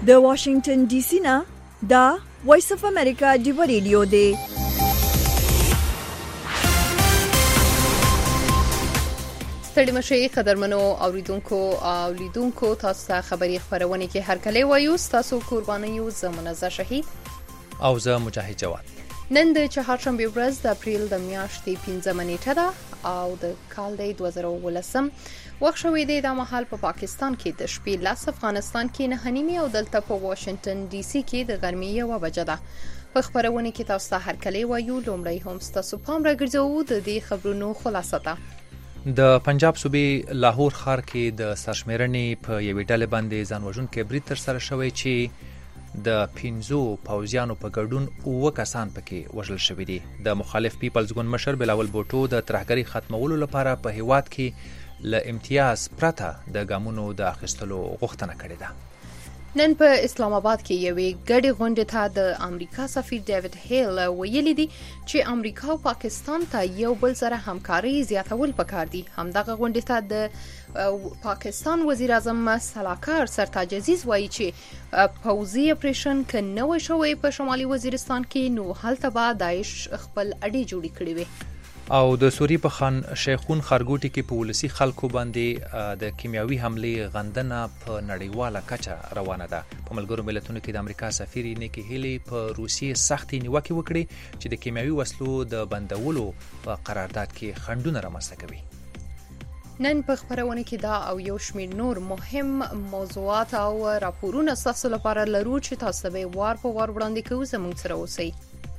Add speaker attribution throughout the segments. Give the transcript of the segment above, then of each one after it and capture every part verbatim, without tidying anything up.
Speaker 1: د واشنگټن ډي سي نه دا وایس اف امریکا دی ریډیو دی.
Speaker 2: ستړي مشي قدرمنو اوریدونکو او لیدونکو تاسو ته خبري خبرونه کې هر کله وایو. تاسو قرباني یو زمونږه شهید
Speaker 3: او زه مجاهد جواد.
Speaker 2: نن د چهارشنبه ورځ د اپریل د میاشتې پنځمه نیټه ده او د کال د دوه زره ولسم وخت شوې دی. د محل په پاکستان کې د شپې لاس افغانستان کې نه نیمه او دلته په واشنگټن ډي سي کې د غرمې یو بجه ده. په خبرونه کې تاسو ته هر کله وایو. لومړی هم تاسو پام راګرځو د دې خبرونو خلاصه ده.
Speaker 3: د پنجاب صوبې لاهور ښار کې د سرشمیرنې په یوې ډلې باندې ځانوژونکی برید ترسره شوی چې د پنځو پوځیانو په ګډون اووه کسان پکې وژل شوي دي. د مخالف پیپلز ګوند مشر بلاول بوټو د ترهګرۍ ختمولو لپاره په هیواد کې له امتیاز پرته د ګامونو د اخیستلو غوښتنه کړې ده.
Speaker 2: نن په اسلام آباد کې یوې ګډې غونډې ته د امریکا سفیر ډیوډ هیل ویلي دي چې امریکا او پاکستان ته یو بل سره همکاري زیاتول پکار دي. همدغه غونډې ته د پاکستان وزیر اعظم سلاکار سرتاج عزیز وایي چې پوځي اپریشن که نه وای شوی په شمالي وزیرستان کې نو هلته به داعش خپل اډې جوړې کړې وي.
Speaker 3: او د سوری په خان شیخون خارګوټي کې په ولسی خلکو باندې د کیمیاوي حمله غندنه په نړیواله کچه روانه ده. په ملګرو ملتونو کې د امریکا سفیر نیکی هیلی په روسیې سختي نیوکه وکړي چې د کیمیاوي وسلو د بندولو په قرارداد کې خنډونه رامنځته کوي.
Speaker 2: نن په خبرونه کې دا او یو شمېر نور مهم موضوعات او راپورونه تاسو لپاره لرو چې تاسو به وار په وار وړاندې کوو. زموږ سره اوسئ.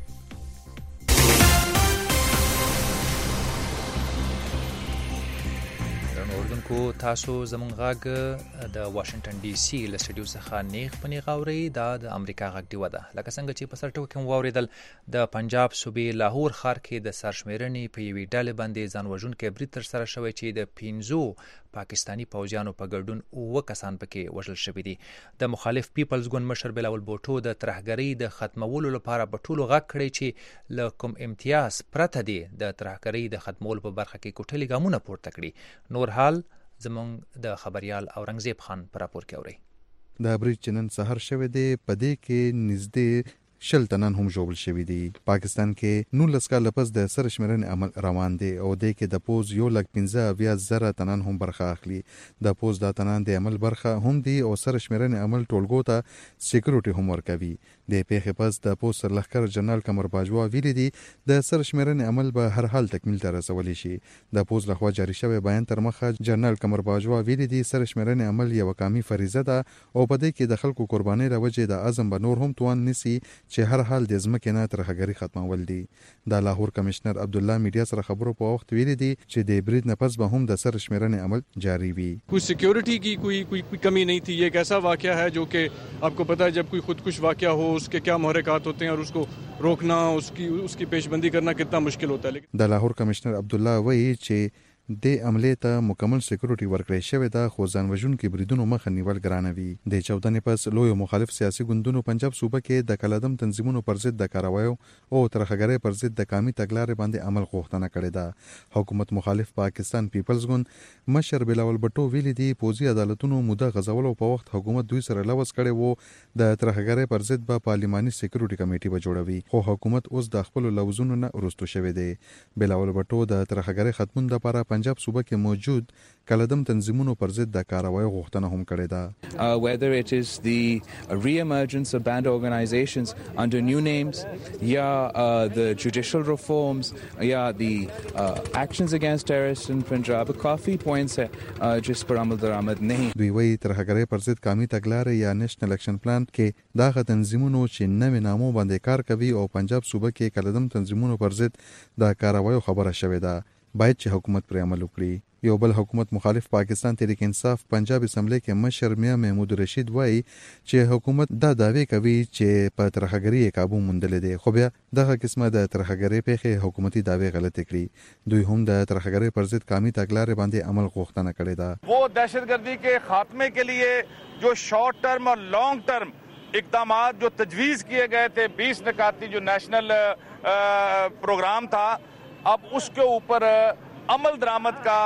Speaker 3: کو تاسو زمونږ غږ د واشنگټن ډي سي له سټډیو څخه نیغ پنی غاوري دا د امریکا غږ دی وده. لکه څنګه چې په سرټو کې واوریدل د پنجاب صوبې لاهور ښار کې د سرشمیرنې په یوې ډلې باندې ځانوژونکی برید ترسره شوی چې د پنځو پاکستانی پوځیانو په ګډون اووه کسان پکې وژل شوي دي. د مخالف پیپلز ګوند مشر بلاول بوټو د ترهګرۍ د ختمولو لپاره په ټولو غږ کړی چې له کوم امتیاز پرته دی د ترهګرۍ د ختمولو په برخه کې کوټلي ګامونه پورته کړي. نور حال زمونږ د خبريال اورنګزیب خان پر راپور کې اوري.
Speaker 4: د برید چنن سحر شوه دی په دې کې نږدې شل تنان هم جوړل شوی دی. پاکستان کې نولس کال پس د سرشمیرنې عمل روان دی او د کې د پوز یو لک پنځه اویا زره تنان هم برخه اخلي. د پوز د تنان د عمل برخه هم دی او سرشمیرنې عمل ټولګو ته سکیورټي هم ورکوي. د پیښې پس د پوز سرلښکر جنرال قمر باجوا ویلي دی د سرشمیرنې عمل به هر حال تکمیل ته رسولی شي. د پوز لخوا جاری شوی بیان تر مخه جنرال قمر باجوا ویلي دی سرشمیرنې عمل یو قومي فریضه ده او په دې کې د خلکو قرباني راوجه د اعظم به نور هم توان نسی چې هر حال د ځمکې نه ترهګري ختمول دي. د لاهور کمشنر عبد الله میډیا سره خبرو په وخت ویلي دي چې د برید نه پس به هم د سرشمیرنې عمل جاری وي.
Speaker 5: کوئی سیکیورٹی کی کوئی کوئی کوئی کمی نہیں تھی. یہ ایک ایسا واقعہ ہے جو کہ آپ کو پتہ ہے جب کوئی خودکش واقعہ ہو اس کے کیا محرکات ہوتے ہیں اور اس کو روکنا اس کی اس کی پیش بندی کرنا کتنا مشکل ہوتا ہے.
Speaker 4: د لاهور کمشنر عبد الله وایي چې د عملې ته مکمل سکیورټي ورکړی شوی دا خو ځانوژونکي بریدونو مخه نیول ګرانوي. د چودنې پس لوی مخالف سیاسي ګوندونو پنجاب صوبه کې د کلادم تنظیمونو پر ضد د کاروایو او ترهګرۍ پر ضد د قومي تګلارې باندې عمل غوښتنه کړې ده. حکومت مخالف پاکستان پیپلز ګوند مشر بلاول بټو ویلي دی پوځي عدالتونو موده غځولو په وخت حکومت دوی سره لوز کړي وو د ترهګرۍ پر ضد به پارلماني سکیورټي کمیټي به جوړوي خو حکومت اوس د خپل لوزونو نه ورستو شوی دی. بلاول بټو د ترهګرۍ ختمون لپاره پنجاب صوبه کې موجود کلدم تنظیمونو پر ضد د کاروایی غوښتنه هم کړې ده.
Speaker 6: Uh, whether it is the uh, re-emergence of banned organizations under new names, yeah, uh, the judicial reforms, yeah, the uh, actions against terrorists in Punjab, काफी points है जिस पर अमल दरामद नहीं.
Speaker 4: دوی وایي ترهګرۍ پر ضد قومي تګلارې یا نېشنل اکشن پلان کې دغه تنظیمونو چې نوې نامو باندې کار کوي او پنجاب صوبه کې کلدم تنظیمونو پر ضد د کاروایی خبره شوې ده باید چې حکومت پر عمل وکړي. یو بل حکومت مخالف پاکستان تحریک انصاف پنجاب اسمبلی کې مشر میا محمود رشید وایي چې حکومت دا دعوی کوي چې په ترهګرۍ قابو موندل دي خو بیا دغه قسمه د ترهګرۍ پیښې حکومتي دعوی غلطه کړي. دوی هم د ترهګرۍ پر ضد قومي تګلارې باندې عمل غوښتنه کړې ده.
Speaker 7: वो दहशतगर्दी के खात्मे के लिए जो शॉर्ट टर्म और लॉन्ग टर्म इकदामात जो तजवीज़ किए गए थे बीस निकाती जो नेशनल प्रोग्राम था अब उसके ऊपर अमल दरामद का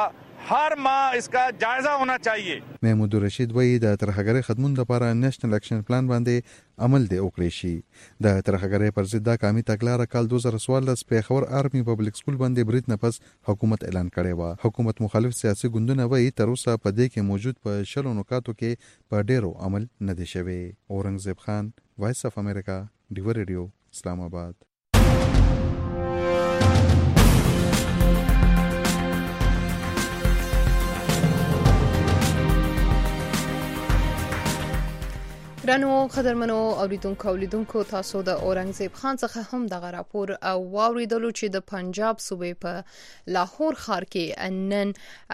Speaker 7: हर माह इसका जायजा होना चाहिए.
Speaker 4: محمود رشید وایي د ترهګرۍ ختمون لپاره نېشنل اکشن پلان باندې عمل دی وکړي شي. د ترهګرۍ پر ضد د قامي تګلاره کال دوه زره څوارلس پیښور آرمي پبلک سکول باندې برید نه پس حکومت اعلان کړی و. حکومت مخالف سیاسي ګوندونه وایي تر اوسه په دې کې موجود په شلو نکاتو کې په ډیرو عمل نه دی شوی. اورنګزیب خان، وایس اف امریکا، ډیو ریډیو، اسلام آباد.
Speaker 2: ګرانو قدرمنو اوریدونکو اولیدونکو تاسو د اورنګزیب خان څخه هم دغه راپور او واوریدلو چې د پنجاب صوبې په لاهور ښار کې نن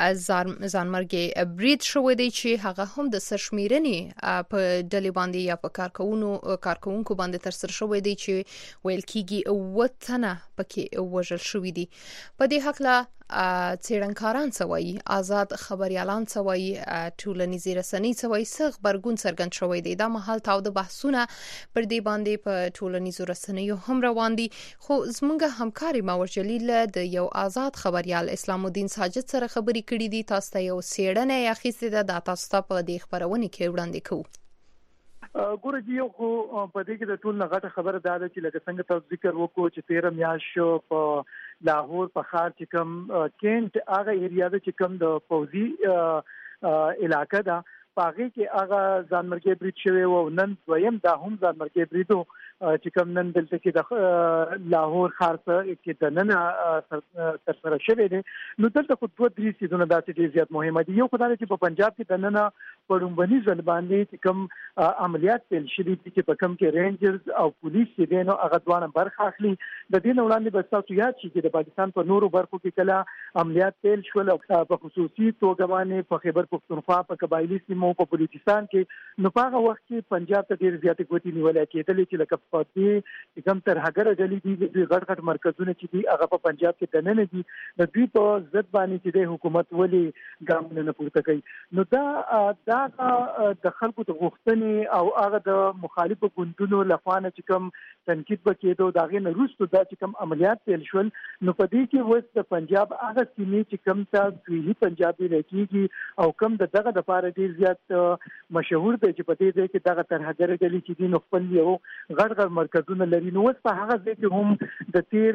Speaker 2: ځانمرګي برید شوی دی چې هغه هم د سرشمیرنې په ډلې باندې یا په کارکونو کارکونکو باندې تر سره شوی دی چې ویل کیږي اوه تنه پکې وژل شوی دي. په دې حق لا څېړنکاران سوي، آزاد خبريالان سوي، ټولنیزې رسنۍ سوي څخه خبرګون څرګند شوی دی. دا مهال تاو د بحثونه پر دې باندې په ټولنیزو رسنیو هم روان دي. خو زموږ همکاري ماور جلیل د یو آزاد خبريال اسلام الدین ساجد سره خبري کړې دي. تاسو ته یو څېړنه اخیستې ده، دا تاسو ته په دې خبرونه کې وړاندې کوو.
Speaker 8: ګوره جی یو خو په دې کې د ټول نغټه خبره دا ده چې لکه څنګه تاسو ذکر وکړو چې تیرم میاشت په لاهور په ښار چې کوم کینټ هغه ایریا ده چې کوم د فوزي علاقه ده، پاغي کې هغه ځانمرګي برید شوی او نن دویم دا هم ځانمرګي بریدو چې کوم نن دلته کې د لاهور ښار کې د نن تر سره شوی دی. نو دلته خو دوه درې سیزونه داسې ډېر زیات مهمه دي. یو خدای چې په پنجاب کې د نن پړومبني ځل باندې چې کوم عملیات پیل شوي دي چې په کوم کې رینجرز او پولیس چې دینو هغه دوانه برخه اخلي. د دې وړاندې بس تاسو یاد شي چې د پاکستان په نورو برخو کې کله عملیات پیل شول په خصوصي توګه باندې په خیبر پختونخوا په قبایلی سیمو په بلوچستان کې، نو په هغه وخت کې پنجاب ته ډېر زیاتې ګوتې نیولې کېدلې چې لکه په دې کوم ترهګر ډلې دي د غټ غټ مرکزونه چې دي هغه په پنجاب کې دننه دي، د دوی په ضد باندې چې د حکومت ولې ګامونه نه پورته کوي. نو دا دا د خلکو د غوښتنې او هغه د مخالفو ګوندونو لخوا نه چې کوم تنقید وکړو دا غي نه روستو دا چې کوم عملیات پیل شول، نو په دې کې وس د پنجاب هغه سیمې چې کوم ته دوی پنجابي راکېږي او کوم د دغه د پاره ډیر زیات مشهور دی چې په دې ځای کې دغه ترهګر ډلې چې دي نو خپل یو غړ غړ مرکزونه لري. نو وس په هغه ځای کې هم د تیر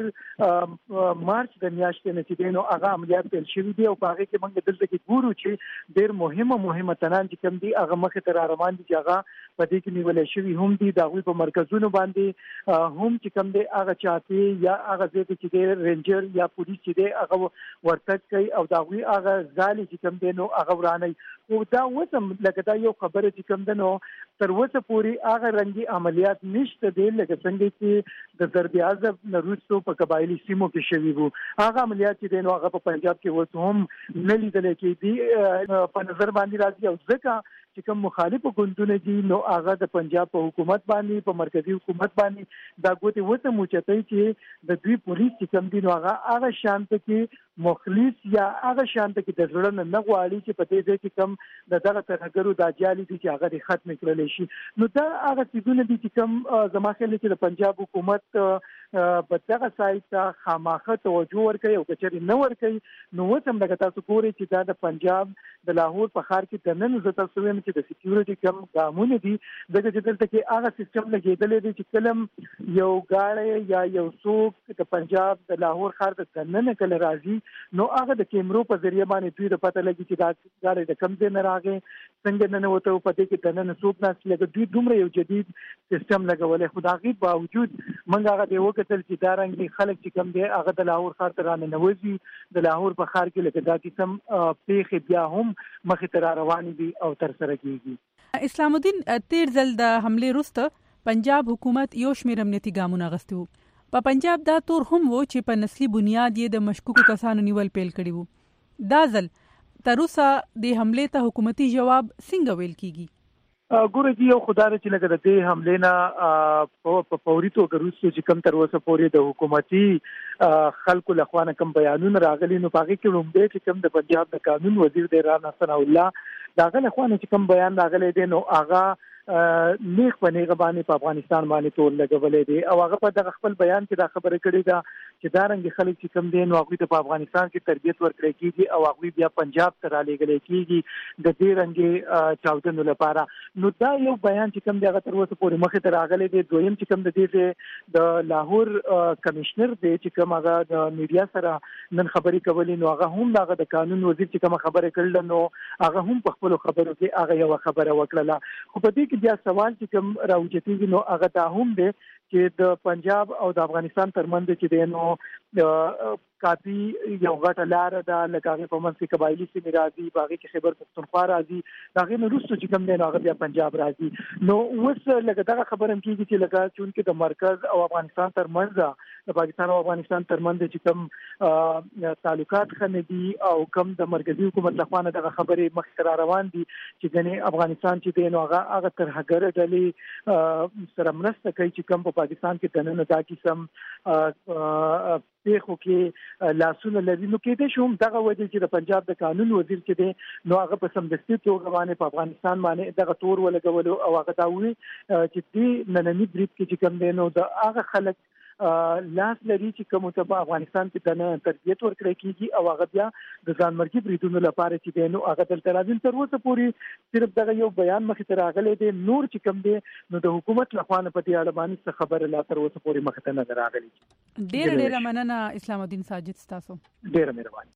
Speaker 8: مارچ د میاشتې نه چې دي نو هغه عملیات پیل شوي دي او په هغه کې موږ دلته کې ګورو چې ډیر مهمه مهمه تنان چې کوم دي هغه مخې ته را روان دي چې هغه په دې کې نیول شوي هم دي د هغوی په مرکزونو باندې هم چې کوم دی هغه چاپی یا هغه ځای کې چې دی رینجر یا پولیس چې دی هغه ورتګ کوي او د هغوی هغه ځالې چې کوم دی نو هغه ورانوي. خو دا اوس هم لکه دا یو خبره چې کوم دی نو تر اوسه پورې هغه رنګي عملیات نشته دی لکه څنګه چې د ضرب عضب نه وروسته په قبایلي سیمو کې شوي وو. هغه عملیات چې دی نو هغه په پنجاب کې اوس هم نه لیدل کېدي په نظر باندې راځي او ځکه چې کوم مخالفو ګوندونه دي نو هغه د پنجاب په حکومت باندې په مرکزی حکومت باندې دا ګوتې وته موچتای چې د دوی پولیس چې کوم دي نو هغه هغه شانت کې مخلص یا هغه شانت کې د ځړن نه غواړي چې په دې ځای کې کوم د دغه ترهګرو د جالي دي چې هغه ختم کړل شي. نو دا هغه څه دي چې کوم زما خیال چې د پنجاب حکومت په دغه سایت خامخه توجه ورکړي او کچري نه ورکړي. نو وته موږ تاسو ګوري چې دا د پنجاب د لاهور په ښار کې د نن زته سویم چې د سکیورټي کم ګامونه دي دغه چې دلته کې هغه سیستم لګیدل دي چې کلم یو غاړه یا یو څوک د پنجاب د لاهور ښار د نن کله راځي نو هغه د کیمرو په ذریعہ باندې دوی د پته لګي چې دا غاړه د کم ځای نه راغی څنګه نه وته په دې کې د نن څوک نه لګي دوی دومره یو جدید سیستم لګولې. خدای باوجود منګه هغه دی وکتل چې دا رنګي خلک چې کم دی هغه د لاهور ښار ته رانه نوځي د لاهور په ښار کې لکه دا قسم پیښې بیا هم مخې ته روان دي او تر سره کیږي.
Speaker 9: اسلام الدین تیر ځل د حمله وروسته پنجاب حکومت یو شمېر امنیتي ګامونه اخیستي وو. په پنجاب دا تور هم وو چې په نسلي بنیاد یې د مشکوکو کسانو نیول پیل کړي وو. دا ځل تر اوسه د حمله ته حکومتي جواب څنګه ویل کیږي؟
Speaker 8: ګوره جی یو خدای چې لکه د دې حمله نه په فوري توګه وروسته چې کوم تر اوسه پورې د حکومتي خلکو لخوا نه کوم بیانونه راغلي نو پاږي کې لومړی چې کوم د پنجاب د قانون وزیر دی رانا ثنا الله داغه لخوا نه چې کوم بیان راغلی دی نو هغه نیغ په نیغه باندې په افغانستان باندې تور لګولې دي او هغه په دغه خپل بیان کې دا خبره کړې ده چې دا رنګ خلک چې کم دي نو هغوی ته په افغانستان کې تربیت ورکړی کېږي او هغوی بیا پنجاب ته رالېږلی کېږي د دې رنګې چاودنو لپاره. نو دا یو بیان چې کم دی هغه تر اوسه پورې مخې ته راغلی دی. دویم چې کم د دې د لاهور کمشنر دی چې کوم هغه د میډیا سره نن خبرې کولې نو هغه هم دغه د قانون وزیر چې کومه خبره کړله نو هغه هم په خپلو خبرو کې هغه یوه خبره وکړله. خو په دې کې بیا سوال چې کوم راوچتېږي نو هغه دا هم دی چې د پنجاب او د افغانستان ترمنځ چې دی نو کافي یو غټه لاره ده لکه هغې په منځ کې قبایلي سیمې راځي په هغې کې خیبر پښتونخوا راځي د هغې نه وروسته چې کوم دی نو هغه بیا پنجاب راځي. نو اوس لکه دغه خبره هم کېږي چې لکه چونکې د مرکز او افغانستان ترمنځ د پاکستان او افغانستان ترمنځ چې کوم تعلقات ښه نه دي او کوم د مرکزي حکومت لخوا نه دغه خبرې مخکې را روان دي چې ګنې افغانستان چې دی نو هغه هغه ترهګره ډلې سره مرسته کوي چې کوم په پاکستان کې دننه دا قسم پیښو کې لاسونه لري. نو کېدای شي هم دغه وجه چې د پنجاب د قانون وزیر چې دی نو هغه په سمدستي توګه باندې په افغانستان باندې دغه تور ولګولو او هغه دا ووایي چې دې ننني برید کې چې کوم دی نو د هغه خلک لاس لري چې کوم ته په افغانستان کې دنه تربیت ورکړی کېږي او هغه بیا د ځانمرګي بریدونو لپاره چې دی نو هغه دلته راځي. تر اوسه پورې صرف دغه یو بیان مخې ته راغلی دی. نور چې کوم دی نو د حکومت لخوا نه په دې اړه باندې څه خبره لا تر اوسه پورې مخې ته نه راغلې.
Speaker 9: ډېره ډېره مننه اسلام الدین ساجد ستاسو.
Speaker 8: ډېره مهرباني.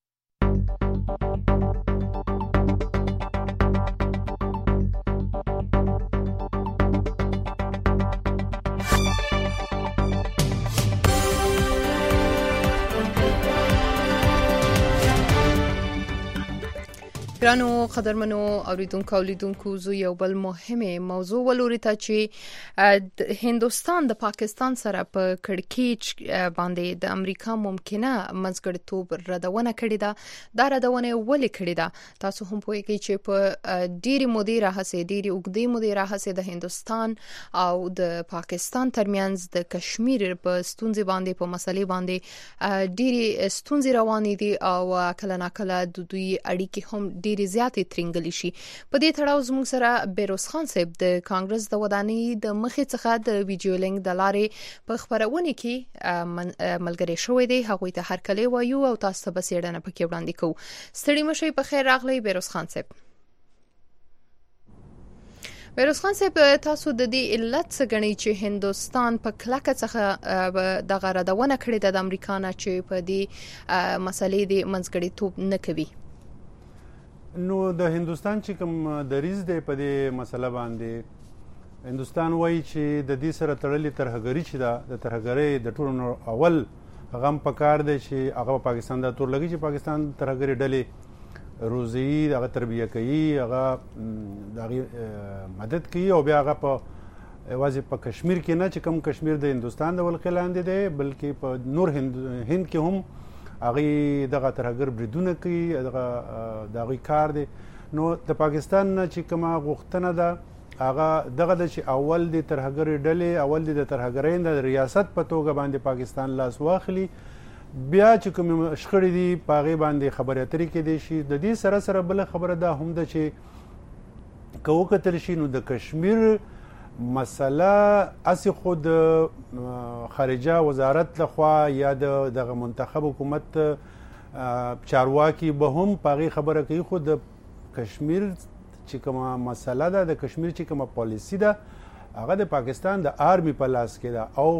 Speaker 2: ګرانو قدرمنو اوریدونکو او لیدونکو زه یو بل مهمه موضوع ولوري ته چې هندوستان د پاکستان سره په کړکېچ باندې د امریکا ممکنه منځګړیتوب ردونه کړې ده. دا ردونه ولې کړې ده؟ تاسو هم پوهیږئ چې په ډېری مودې راهیسې ډېری اوږدې مودې راهیسې د هندوستان او د پاکستان ترمنځ د کشمیر په ستونزې باندې په مسلې باندې ډېری ستونزې روانې دي او کله ناکله د دوی اړیکې هم ډېرې زیاتې ترنګلې شي. په دې تړاو زموږ سره بیروز خان صاحب د کانګرس د ودانۍ د مخې څخه د ویډیو لینک د لارې په خبرونه کې ملګری شوی دی. هغوی ته هرکلی وایو او تاسو ته به څېړنه پکې وړاندې کوو. ستړي مه شئ. په خیر راغلی بیروز خان صاحب. بیروز خان صاحب تاسو د دې علت څه ګڼئ چې هندوستان په کلکه څخه دغه ردونه کړې ده د امریکا نه چې په دې مسلې د منځګړیتوب نه کوي؟
Speaker 10: نو د هندوستان چې کوم دریځ دی په دې مسله باندې هندوستان وایي چې د دې سره تړلې ترهګري چې ده د ترهګرۍ د ټولو اول هغه هم پکار دی چې هغه په پاکستان دا تور لګي چې پاکستان ترهګرۍ ډلې روزي هغه تربیه کوي هغه د هغې مدد کوي او بیا هغه په یوازې په کشمیر کې نه چې کوم کشمیر د هندوستان د ولقې لاندې دی بلکې په نور هند هند کې هم هغې دغه ترهګر بریدونه کوي دغه د هغوی کار دی. نو د پاکستان نه چې کومه غوښتنه ده هغه دغه ده چې اول د ترهګرې ډلې اول د ترهګرۍ د ریاست په توګه باندې پاکستان لاس واخلي بیا چې کومې شخړې دي په هغې باندې خبرې اترې کیدای شي. د دې سره سره بله خبره دا هم ده چې که وکتل شي نو د کشمیر مسله اسی خود خارجه وزارت لخوا یا د دغه منتخب حکومت چارواکي به هم په هغې خبره کوي خو د کشمیر چې کومه مسله ده د کشمیر چې کومه پالیسي ده هغه د پاکستان د آرمي په لاس کې ده او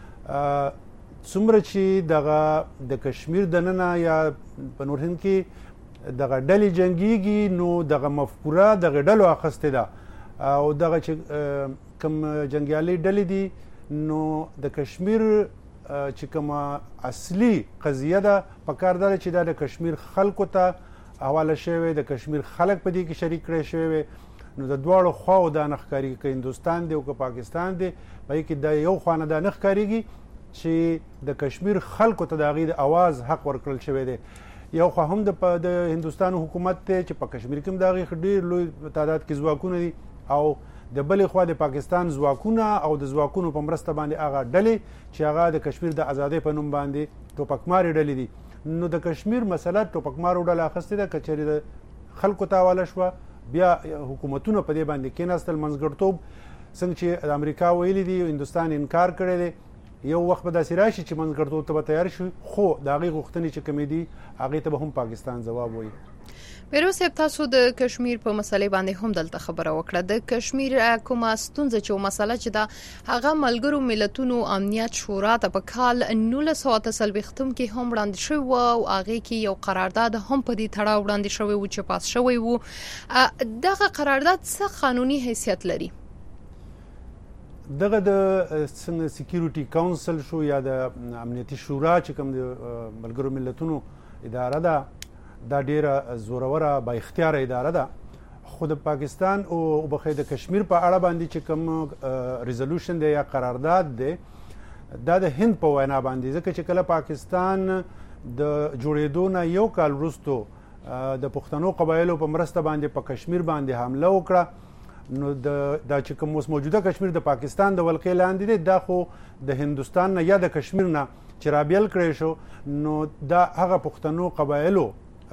Speaker 10: څومره چې دغه د کشمیر دننه یا په نور هند کې دغه ډلې جنګیږي نو دغه مفکوره دغه ډلو اخیستې ده او دغه چې کوم جنګیالي ډلې دي نو د کشمیر چې کومه اصلي قضیه ده پکار ده چې دا د کشمیر خلکو ته حواله شوی د کشمیر خلک په دې کې شریک کړی شوی نو د دواړو خواو دا نه ښکارېږي که هندوستان دی او که پاکستان دی په هغې کې د یو خوا نه دا نه ښکارېږي چې د کشمیر خلکو ته د هغې د اواز حق ورکړل شوی دی. یو خوا هم د هندوستان حکومت دی چې په کشمیر کې هم د هغې ډېر لوی تعداد کې ځواکونه دي او د بلې خوا د پاکستان ځواکونه او د ځواکونو په مرسته باندې هغه ډلې چې هغه د کشمیر د ازادۍ په نوم باندې ټوپکمارې ډلې دي. نو د کشمیر مسله ټوپکمارو ډله اخیستې ده که چېرې د خلکو ته حواله شوه بیا حکومتونه په دې باندې کېناستل. منځګړتوب څنګه چې د امریکا ویلي دي هندوستان انکار کړی دی، یو وخت به داسې راشي چې منځګړتوب ته به تیار شي، خو د هغې غوښتنې چې کومې دي هغې ته به هم پاکستان ځواب وایي.
Speaker 2: پیروز صاحب، تاسو د کشمیر په مسلې باندې هم دلته خبره وکړه. د کشمیر کومه ستونزه چې مسله چې دا هغه ملګرو ملتونو امنیت شورا ته په کال نولس سوه اته څلوېښتم کې هم وړاندې شوی و او هغې کې یو قرارداد هم په دې تړاو وړاندې شوی و چې پاس شوی و. دغه قرارداد څه قانوني حیثیت لري؟
Speaker 10: دغه د څنګه سکیورټي کونسل شو یا د امنیتي شورا چې کوم د ملګرو ملتونو اداره ده، دا ډیره زوروره با اختیار اداره ده، خو د پاکستان او بخې د کشمیر په اړه باندې چې کوم ریزولوشن دی یا قرارداد دی دا د هند په وینا باندې، ځکه چې کله پاکستان د جوړېدو نه یو کال وروسته د پښتنو قبایلو په مرسته باندې په کشمیر باندې حمله وکړه، نو دا چې کوم اوس موجوده کشمیر د پاکستان د ولقې لاندې دی، دا خو د هندوستان نه یا د کشمیر نه چې رابیل کړی شو، نو دا هغه پښتنو قبایلو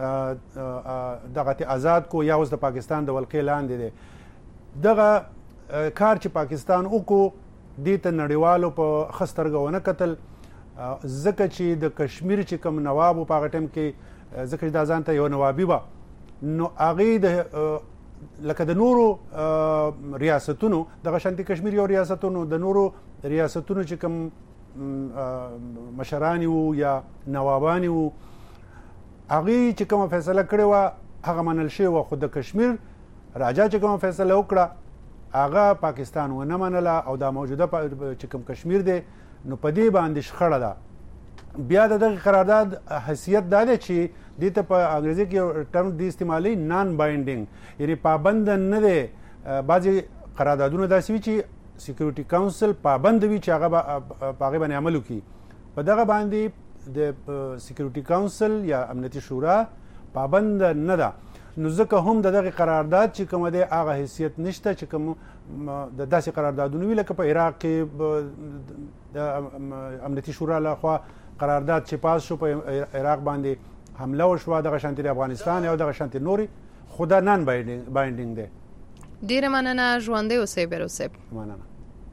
Speaker 10: دغه آزاد کو یا اوس د پاکستان د ولقې لاندې دی. دغه کار چې پاکستان وکړو دې ته نړیوالو په ښه سترګه ونه کتل، ځکه چې د کشمیر چې کوم نواب و په هغه ټایم کې، ځکه چې دا ځان ته یو نوابي وه، نو هغې د لکه د نورو ریاستونو دغه شانتي کشمیر یو ریاستونو د نورو ریاستونو چې کوم مشران وو یا نوابان وو هغې چې کومه فیصله کړې وه هغه منل شوې وه، خو د کشمیر راجا چې کومه فیصله وکړه هغه پاکستان ونه منله او دا موجوده چې کوم کشمیر دی نو په دې باندې شخړه ده. بیا د دغه قرارداد حیثیت دا دی چې دې ته په انګریزي کې یو ټرم دی استعمالي نان بایندینګ، یعنی پابند نه دی. بعضې قراردادونه داسې وي چې سکیورټي کونسل پابند وي چې هغه په هغې باندې عمل وکړي، په دغه باندې د سکیورټي کونسل یا امنیتي شورا پابند نه ده، نو ځکه هم د دغه قرارداد چې کومه دی هغه حیثیت نشته چې کوم د داسې قراردادونه وي لکه په عراق کې د امنیتي شورا لخوا قرارداد چې پاس شو په عراق باندې حمله وشوه، دغه شانتي د افغانستان یا دغه شانتي نوري، خو دا نان بایندینګ دی.
Speaker 2: ډیره مننه، ژوندی اوسئ پیروز صاحب.
Speaker 10: مننه.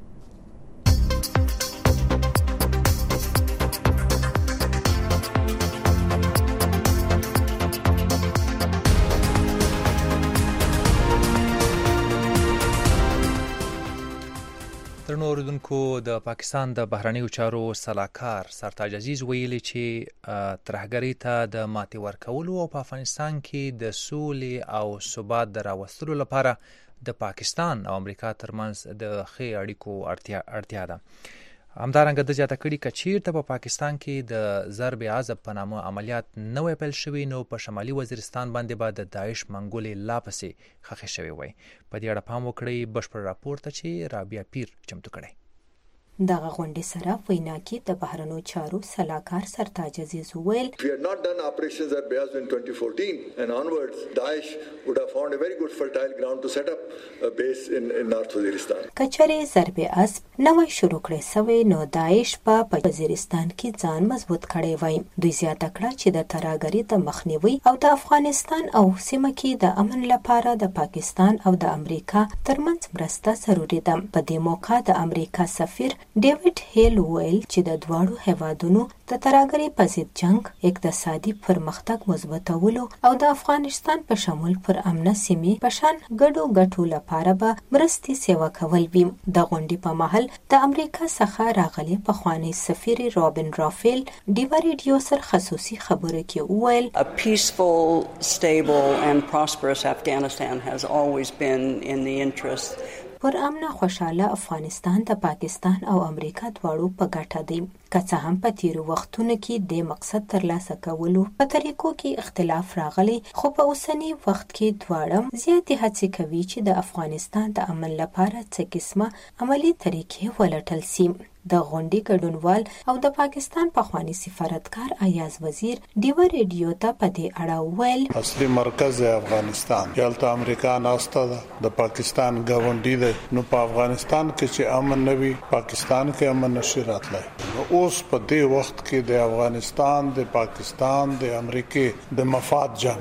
Speaker 3: درنو اوریدونکو، د پاکستان د بهرنیو چارو سلاکار سرتاج عزیز ویلي چې ترهګرۍ ته د ماتې ورکولو او په افغانستان کې د سولې او ثبات د راوستلو لپاره د پاکستان او امریکا ترمنځ د ښې اړیکو اړتیا ده. همدارنګه د زیاته کړي که چیرته په پاکستان کې د ضرب عزب په نامه عملیات نوی پیل شوي نو په شمالي وزیرستان باندې به د داعش منګولې لا پسې خښې شوې وای. په دې اړه پام وکړئ بشپړ راپور ته چې رابعه پیر چمتو کړی.
Speaker 11: دغه غونډې سره وینا کې د بهرنیو چارو سلاکار سرتاج عزیز وویل
Speaker 12: If we had not done operations at Beyaz in twenty fourteen and onwards, Daesh would have found a very good fertile ground to set up a base in, in North Waziristan.
Speaker 11: کچره ضرب عزب نوې شروع کړې سوی نو داعش په وزیرستان کې ځان مضبوط کړی وای. دوی زیاته کړه چې د ترهګرۍ د مخنیوي او د افغانستان او سیمه کې د امن لپاره د پاکستان او د امریکا ترمنځ مرسته ضروري ده. په دې موقع د امریکا سفیر ډیوډ هیل ویل چې د دواړو هیوادونو د ترهګرۍ په ضد جنگ، اقتصادي پرمختګ مضبوطولو او د افغانستان په شمول پر امنه سیمې په شان ګډو ګټو لپاره به مرستې سیوا کول وي. د غونډې په مهال د امریکا څخه راغلي پخوانی سفیر رابن رافیل ډیوا ریډیو سره خصوصي خبرو کې وویل
Speaker 13: A peaceful, stable and prosperous Afghanistan has always been in the interest
Speaker 11: پر امنه خوشاله افغانستان د پاکستان او امریکا دواړو په ګټه دی. که څه هم په تیرو وختونو کې د مقصد ترلاسه کولو په طریقو کې اختلاف راغلی، خو په اوسنی وخت کې دواړه زیاتې هڅې کوي چې د افغانستان د امن لپاره څه قسمه عملی طریقې ولټل سي. د غونډې ګډونوال او د پاکستان پخوانی سفارتکار ایاز وزیر ډیوا ریډیو ته په دې اړه وویل
Speaker 14: اصلي مرکز افغانستان یالته امریکا ناسته ده، د پاکستان ګاونډي ده، نو په افغانستان کې چې امن نه وي پاکستان کې امن نشي راتلی. اوس په دې وخت کې د افغانستان د پاکستان د امریکې د مفاد جنگ دی.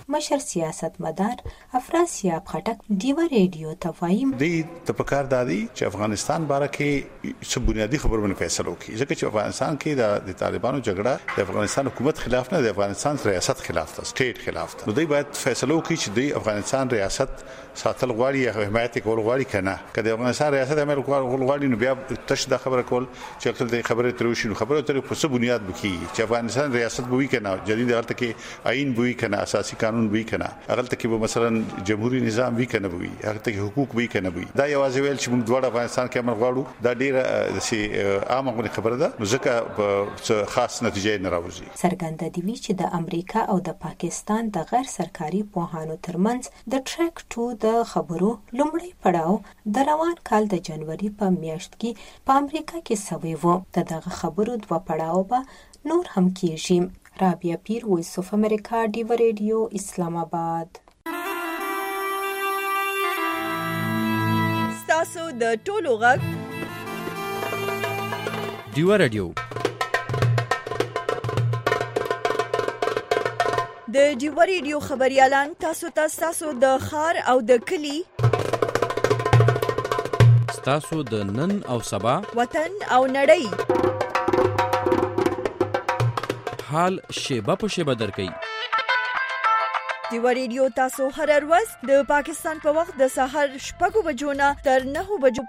Speaker 11: مشر سیاستمدار افراسیاب خټک ډیوا ریډیو ته وایي
Speaker 14: د تفکر دادی چې افغانستان باره کې څه بنیادی خبرونه فیصله وکړي ځکه چې افغانستان کې د طالبانو جګړه د افغانستان حکومت خلاف نه د افغانستان ریاست خلاف ده سټیټ خلاف ده نو دوی باید فیصله وکړي چې د افغانستان ریاست ساتل غواړي یا حمایت کول غواړي کنه کله افغانستان ریاست عمل غواړي نو بیا تش دا خبره کول چې خپل د خبره تروشي نو خبره تر په څه بنیاد وکړي چې افغانستان ریاست بوي کنه جدید هغه کې آئین بوي کنه اساسي قانون بوي کنه هغه ته به مثلا جمهوریت نظام وی کنه بوي هغه ته حقوق وی کنه بوي دا یوازې ویل چې موږ دواړه افغانستان کې امر غواړو دا ډیره د سي عامه خبره ده نو ځکه خاص نتیجې نه راوځي
Speaker 11: څرګنده دي چې د امریکا او د پاکستان د غیر سرکاري پوهانو ترمنځ د ټریک ټو د خبرو لومړی پړاو د روان کال د جنوري په میاشت کې په امریکا کې سوی و د دغه خبرو دوه پړاو به نور هم کیږي رابعه پیر وایس اف امریکا ډیوا ریډیو اسلام آباد
Speaker 1: تاسو د ټولو غږ
Speaker 15: ډیوا ریډیو
Speaker 1: د ډیوا ریډیو خبريالان تاسو ته تاسو د خار او د کلی
Speaker 15: تاسو د نن او سبا
Speaker 1: وطن او نړۍ
Speaker 15: حال شیبه په شیبه درکې
Speaker 1: ډیوا ریډیو تاسو هر ورځ د پاکستان په وخت د سحر شپږ بجو نه تر نهه بجو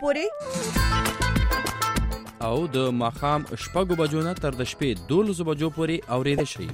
Speaker 1: پورې
Speaker 15: او د ماښام شپږ بجو نه تر د شپې دولس بجو پورې اورېدای شئ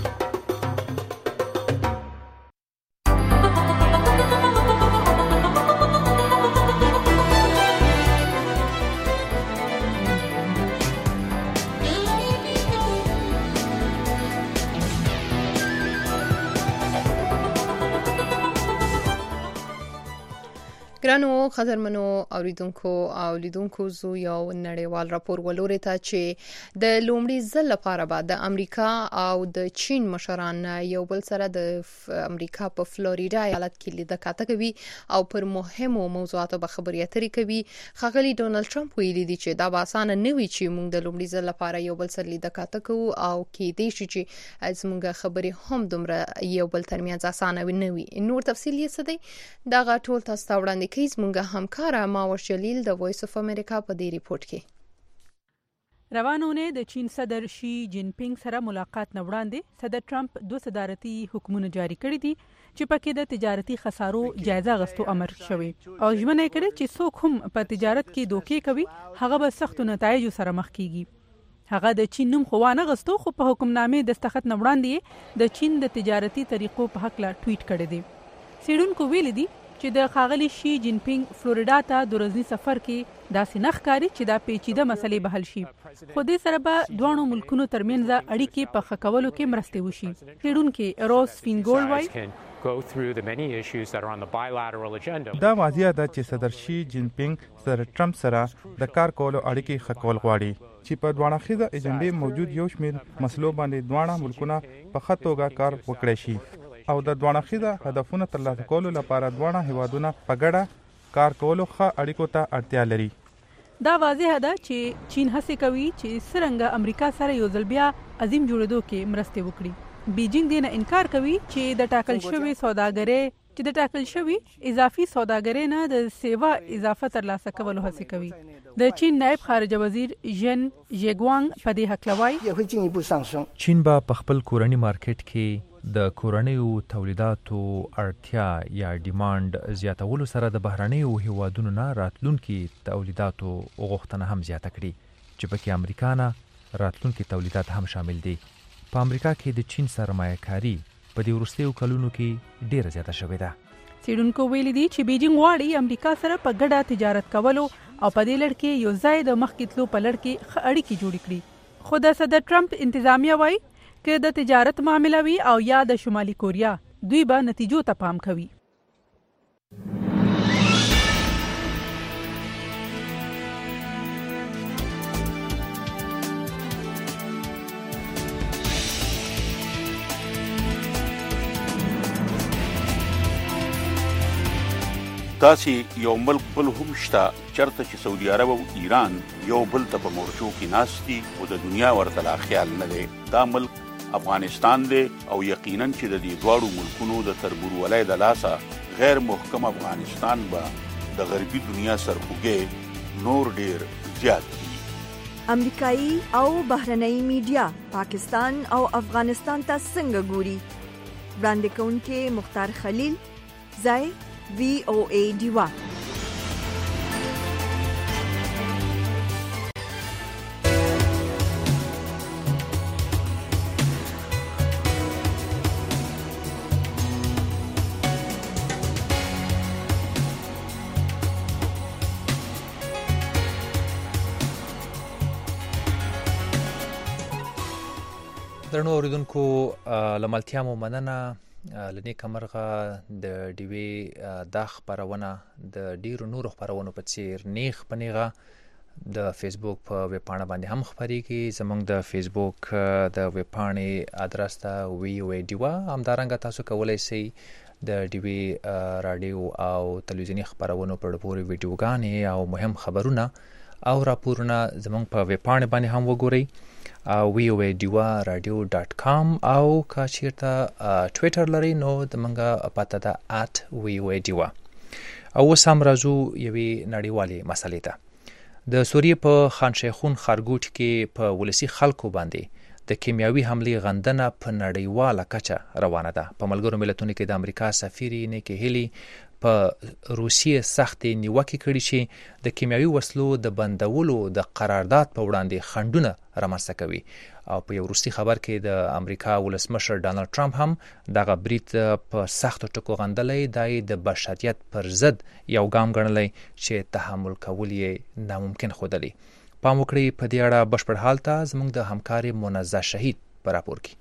Speaker 2: ګرانو قدرمنو اوریدونکو او لیدونکو زو یو نړیوال راپور ولوري ته چې د لومړي ځل لپاره بعد د امریکا او د چین مشران یو بل سره د امریکا په فلوریدا ایالت کې لیدل کاته کوي او پر مهمو موضوعاتو به خبرې اترې کوي خغلی ډونالد ټرمپ ویلي دی چې دا به اسانه نه وي چې موږ د لومړي ځل لپاره یو بل سره لیدل کاته کوو او کې دې شي چې زموږ خبرې هم دومره یو بل ترمنځ اسانه نه وي نور تفصیل یې څه دی دا غټول تاسو ته وړاندې کیس مونږه همکارا ماور جلیل د وایس اف امریکا په دې ریپورت کې
Speaker 9: روانونه د چین صدر شي جین پینګ سره ملاقات نه وړاندې صدر ټرمپ دوه صدارتي حکمونه جاری کړی دي چې پکې د تجارتي خسارو جایزه غستو امر شوی او ژمنه کړې چې څوک هم په تجارت کې دوکې کوي هغه به سخت نتایج سره مخ کیږي هغه د چین نوم خو نه غستو خو په حکمنامې دستخط نه وړاندې د چین د تجارتي طریقو په حق لا ټویټ کړی دی سیډونکو ویل دي چې د خاغلی شي جین پینګ فلوریدا ته د ورځني سفر کې داسې نخ کاری چې دا پیچیده مسلې به حل شي خو دې سره به دوه ملکونو ترمنځ اړیکې په ښه کولو کې مرسته وشي سیډونکو روز فینګول وایي
Speaker 16: دا واضح ده چې صدر شي جین پینګ سره ټرمپ سره د کار کولو اړیکې ښه کول غواړي چې په دوه اړخیزه ایجنډې موجود یو شمېر مسلو باندې دوه ملکونه په ښه توګه کار وکړي شي او د دوه اړخیزه هدفونو ترلاسه کولو لپاره دوه هیوادونه په ګډه کار کولو ښه اړیکو ته اړتیا لري
Speaker 9: دا واضح ده چې چین هڅه کوي چې څنګه امریکا سره یو ځل بیا عظیم جوړېدو کې مرسته وکړي بیجینګ دې نه انکار کوي چې د ټاکل شوی سوداګرۍ چې د ټاکل شوی اضافي سوداګرۍ نه د سیوا اضافه ترلاسه کولو هڅه کوي د چین نائب خارجه وزیر ژن ژګوانګ په دې حق لوي
Speaker 3: چین با په خپل کورنی مارکیټ کې د کورنیو تولیداتو اړتیا یا ډیماند زیاتولو سره د بهرنیو هیوادونو نه راتلونکي تولیداتو غوښتنه هم زیاته کړي چې پکې امریکا نه راتلونکي تولیدات هم شامل دي په امریکا کې د چین سرمایه کاری په دې وروستیو کلونو کې ډیره زیاته شوې ده
Speaker 9: سیډونکو ویلي دي چې بیجینګ غواړي امریکا سره په ګډه تجارت کولو او په دې لړ کې یو ځای د مخکې تلو په لړ کې ښه اړیکې جوړې کړي خو د صدر ټرمپ انتظامیه وایي که د تجارت معامله وي او یا د شمالي کوریا دوی به نتیجو ته پام کوي
Speaker 17: داسې یو ملک بل هم شته چرته چې سعودي عرب او ایران یو بل ته په مورچو کې ناست دي او د دنیا ورته لا خیال نه دی دا ملک افغانستان دی او یقینا چې د دې دواړو ملکونو د تربورولۍ د لاسه غیر محکم افغانستان به د غربي دنیا سرخوږی نور ډیر زیات دي.
Speaker 1: امریکایي او بهرنۍ میډیا پاکستان او افغانستان ته څنګه ګوري؟ وړاندې کوونکی مختار خلیل، ځای وی او ای ډیوا.
Speaker 3: درنو اوریدونکو لملتیا مو مننه. لنی کمرغه د ډیوی دا خبرونه د ډیرو نورو خبرونو په څیر نیغ پنیغه د فیسبوک په ویب پاڼه باندې هم خبرېږي. زموږ د فیسبوک د ویب پاڼې ادرس ته وی او ای ډیوا. همدارنګه تاسو کولی شئ د ډیوی رادیو او تلویزیونی خبرونو په اړه پورې ویډیوګانې او مهم خبرونه او راپورونه زموږ په ویب پاڼه باندې هم وګورئ، وی او ای ډیوا رادیو ډاټ کام. او که چیرته ټویټر لرئ نو زموږ پته ده ات وی او ای ډیوا. او اوس هم راځو یوې نړیوالې مسلې ته. د سوریې په خان شیخون ښارګوټ کې په ولسي خلکو باندې د کیمیاوي حملې غندنه په نړیواله کچه روانه ده. په ملګرو ملتونو کې د امریکا سفیر نیکی هیلی په روسیې سختې نیوکې کړي چې د کیمیاوي وسلو د بندولو د قرارداد په وړاندې خنډونه رامنځته کوي. او په یو وروستي خبر کې د امریکا ولسمشر ډانلډ ټرمپ هم دغه برید په سختو ټکو غندلی دی، د بشریت پر ضد یو ګام ګڼلی چې تحمل کول یې ناممکن ښودلی. پام وکړئ په دې اړه بشپړ حال ته زموږ د همکارې منزه شهید په راپور کې.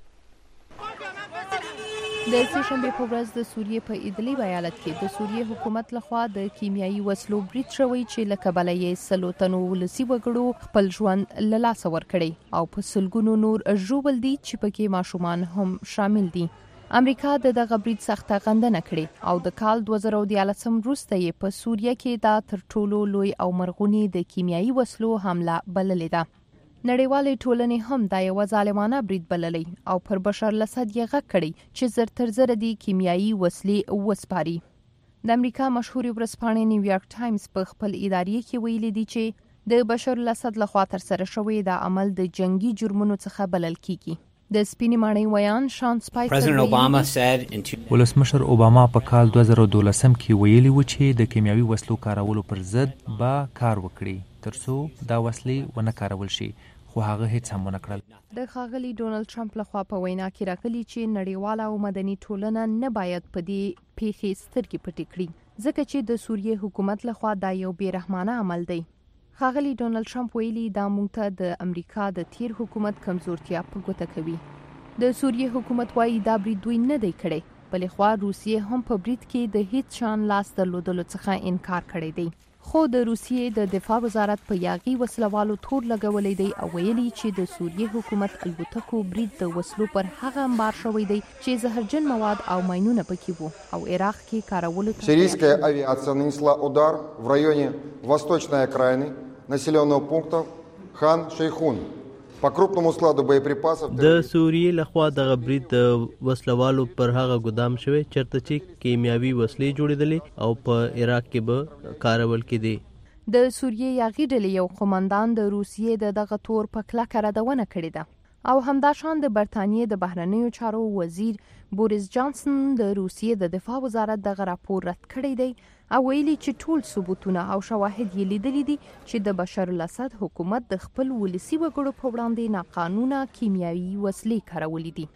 Speaker 2: د سهشنبې په ورځ د سوریې په ادلیب ایالت کې د سوریې حکومت لخوا د کیمیاوي وسلو برید شوی چې له کبله یې سلو تنو ولسي وګړو خپل ژوند له لاسه ورکړی او په سلګونو نور ژوبل دي چې پکې ماشومان هم شامل دي. امریکا د دغه برید سخته غندنه کړې او د کال دوه زره دیارلسم وروسته یې په سوریه کې دا تر ټولو لوی او مرغونی د کیمیاوي وسلو حمله بللې ده. نړیوالې ټولنې هم دا یو ظالمانه برید بللی او پر بشر الاسد یې غږ کړی چې زر تر زره دي کیمیاوي وسلې وسپاري. د امریکا مشهورې ورځپاڼې نیویارک ټایمز په خپل اداریه کې ویلي دي چې د بشر الاسد لخوا ترسره شوی دا عمل د جنگي جرمونو څخه بلل کیږي. د سپینې ماڼۍ ویان شان سپایسر
Speaker 3: ولسمشر اوباما په کال دوه زره دولسم کې ویلي و چې د کیمیاوي وسلو کارولو پر ضد به کار وکړي ترڅو دا وسلې ونه کارول شي، خو هغه هیڅ هم ونه کړل.
Speaker 2: د ښاغلي ډونلډ ټرمپ لخوا په وینا کې راغلي چې نړیواله او مدني ټولنه نه باید په دې پیښې سترګې پټې کړي ځکه چې د سوریې حکومت لخوا دا یو بې رحمانه عمل دی. ښاغلي ډونلډ ټرمپ ویلي دا موږ ته د امریکا د تیر حکومت کمزورتیا په ګوته کوي. د سوریې حکومت وایي دا برید دوی نه دی کړی، بلې خوا روسیې هم په برید کې د هیڅ شان لاس درلودلو څخه انکار کړی دی. خو د روسیې د دفاع وزارت په یاغي وسلوالو تور لګولی دی او ویلي چې د سوریې حکومت الوتکو برید د وسلو پر هغه انبار شوی دی چې زهرجن مواد او ماینونه پکې وو او عراق کې کارولو ته.
Speaker 18: سیریسکая авиация нанесла удар в районе восточной окраины населенного пункта хан Шейхун. په کروپنو مسلادو боеприпасов
Speaker 19: د سوریې لخوا د غبرید د وسلوالو پر هغه ګدام شوی چرته چې کیمیاوي وسلې جوړېدلې او په عراق کې به کارول کېدې.
Speaker 2: د سوریې یاغي ډلې یو قومندان د روسیې د دغه تور په کلکه ردونه کړې ده او همداشان د برتانیې د بهرنیو چارو وزیر بوریس جانسن د روسیې د دفاع وزارت دغه راپور رد کړی دی او ویلي چې ټول ثبوتونه او شواهد یې لیدلي دي چې د بشر الاسد حکومت د خپل ولسي وګړو په وړاندې ناقانونه کیمیاوي وسلې کارولې دي.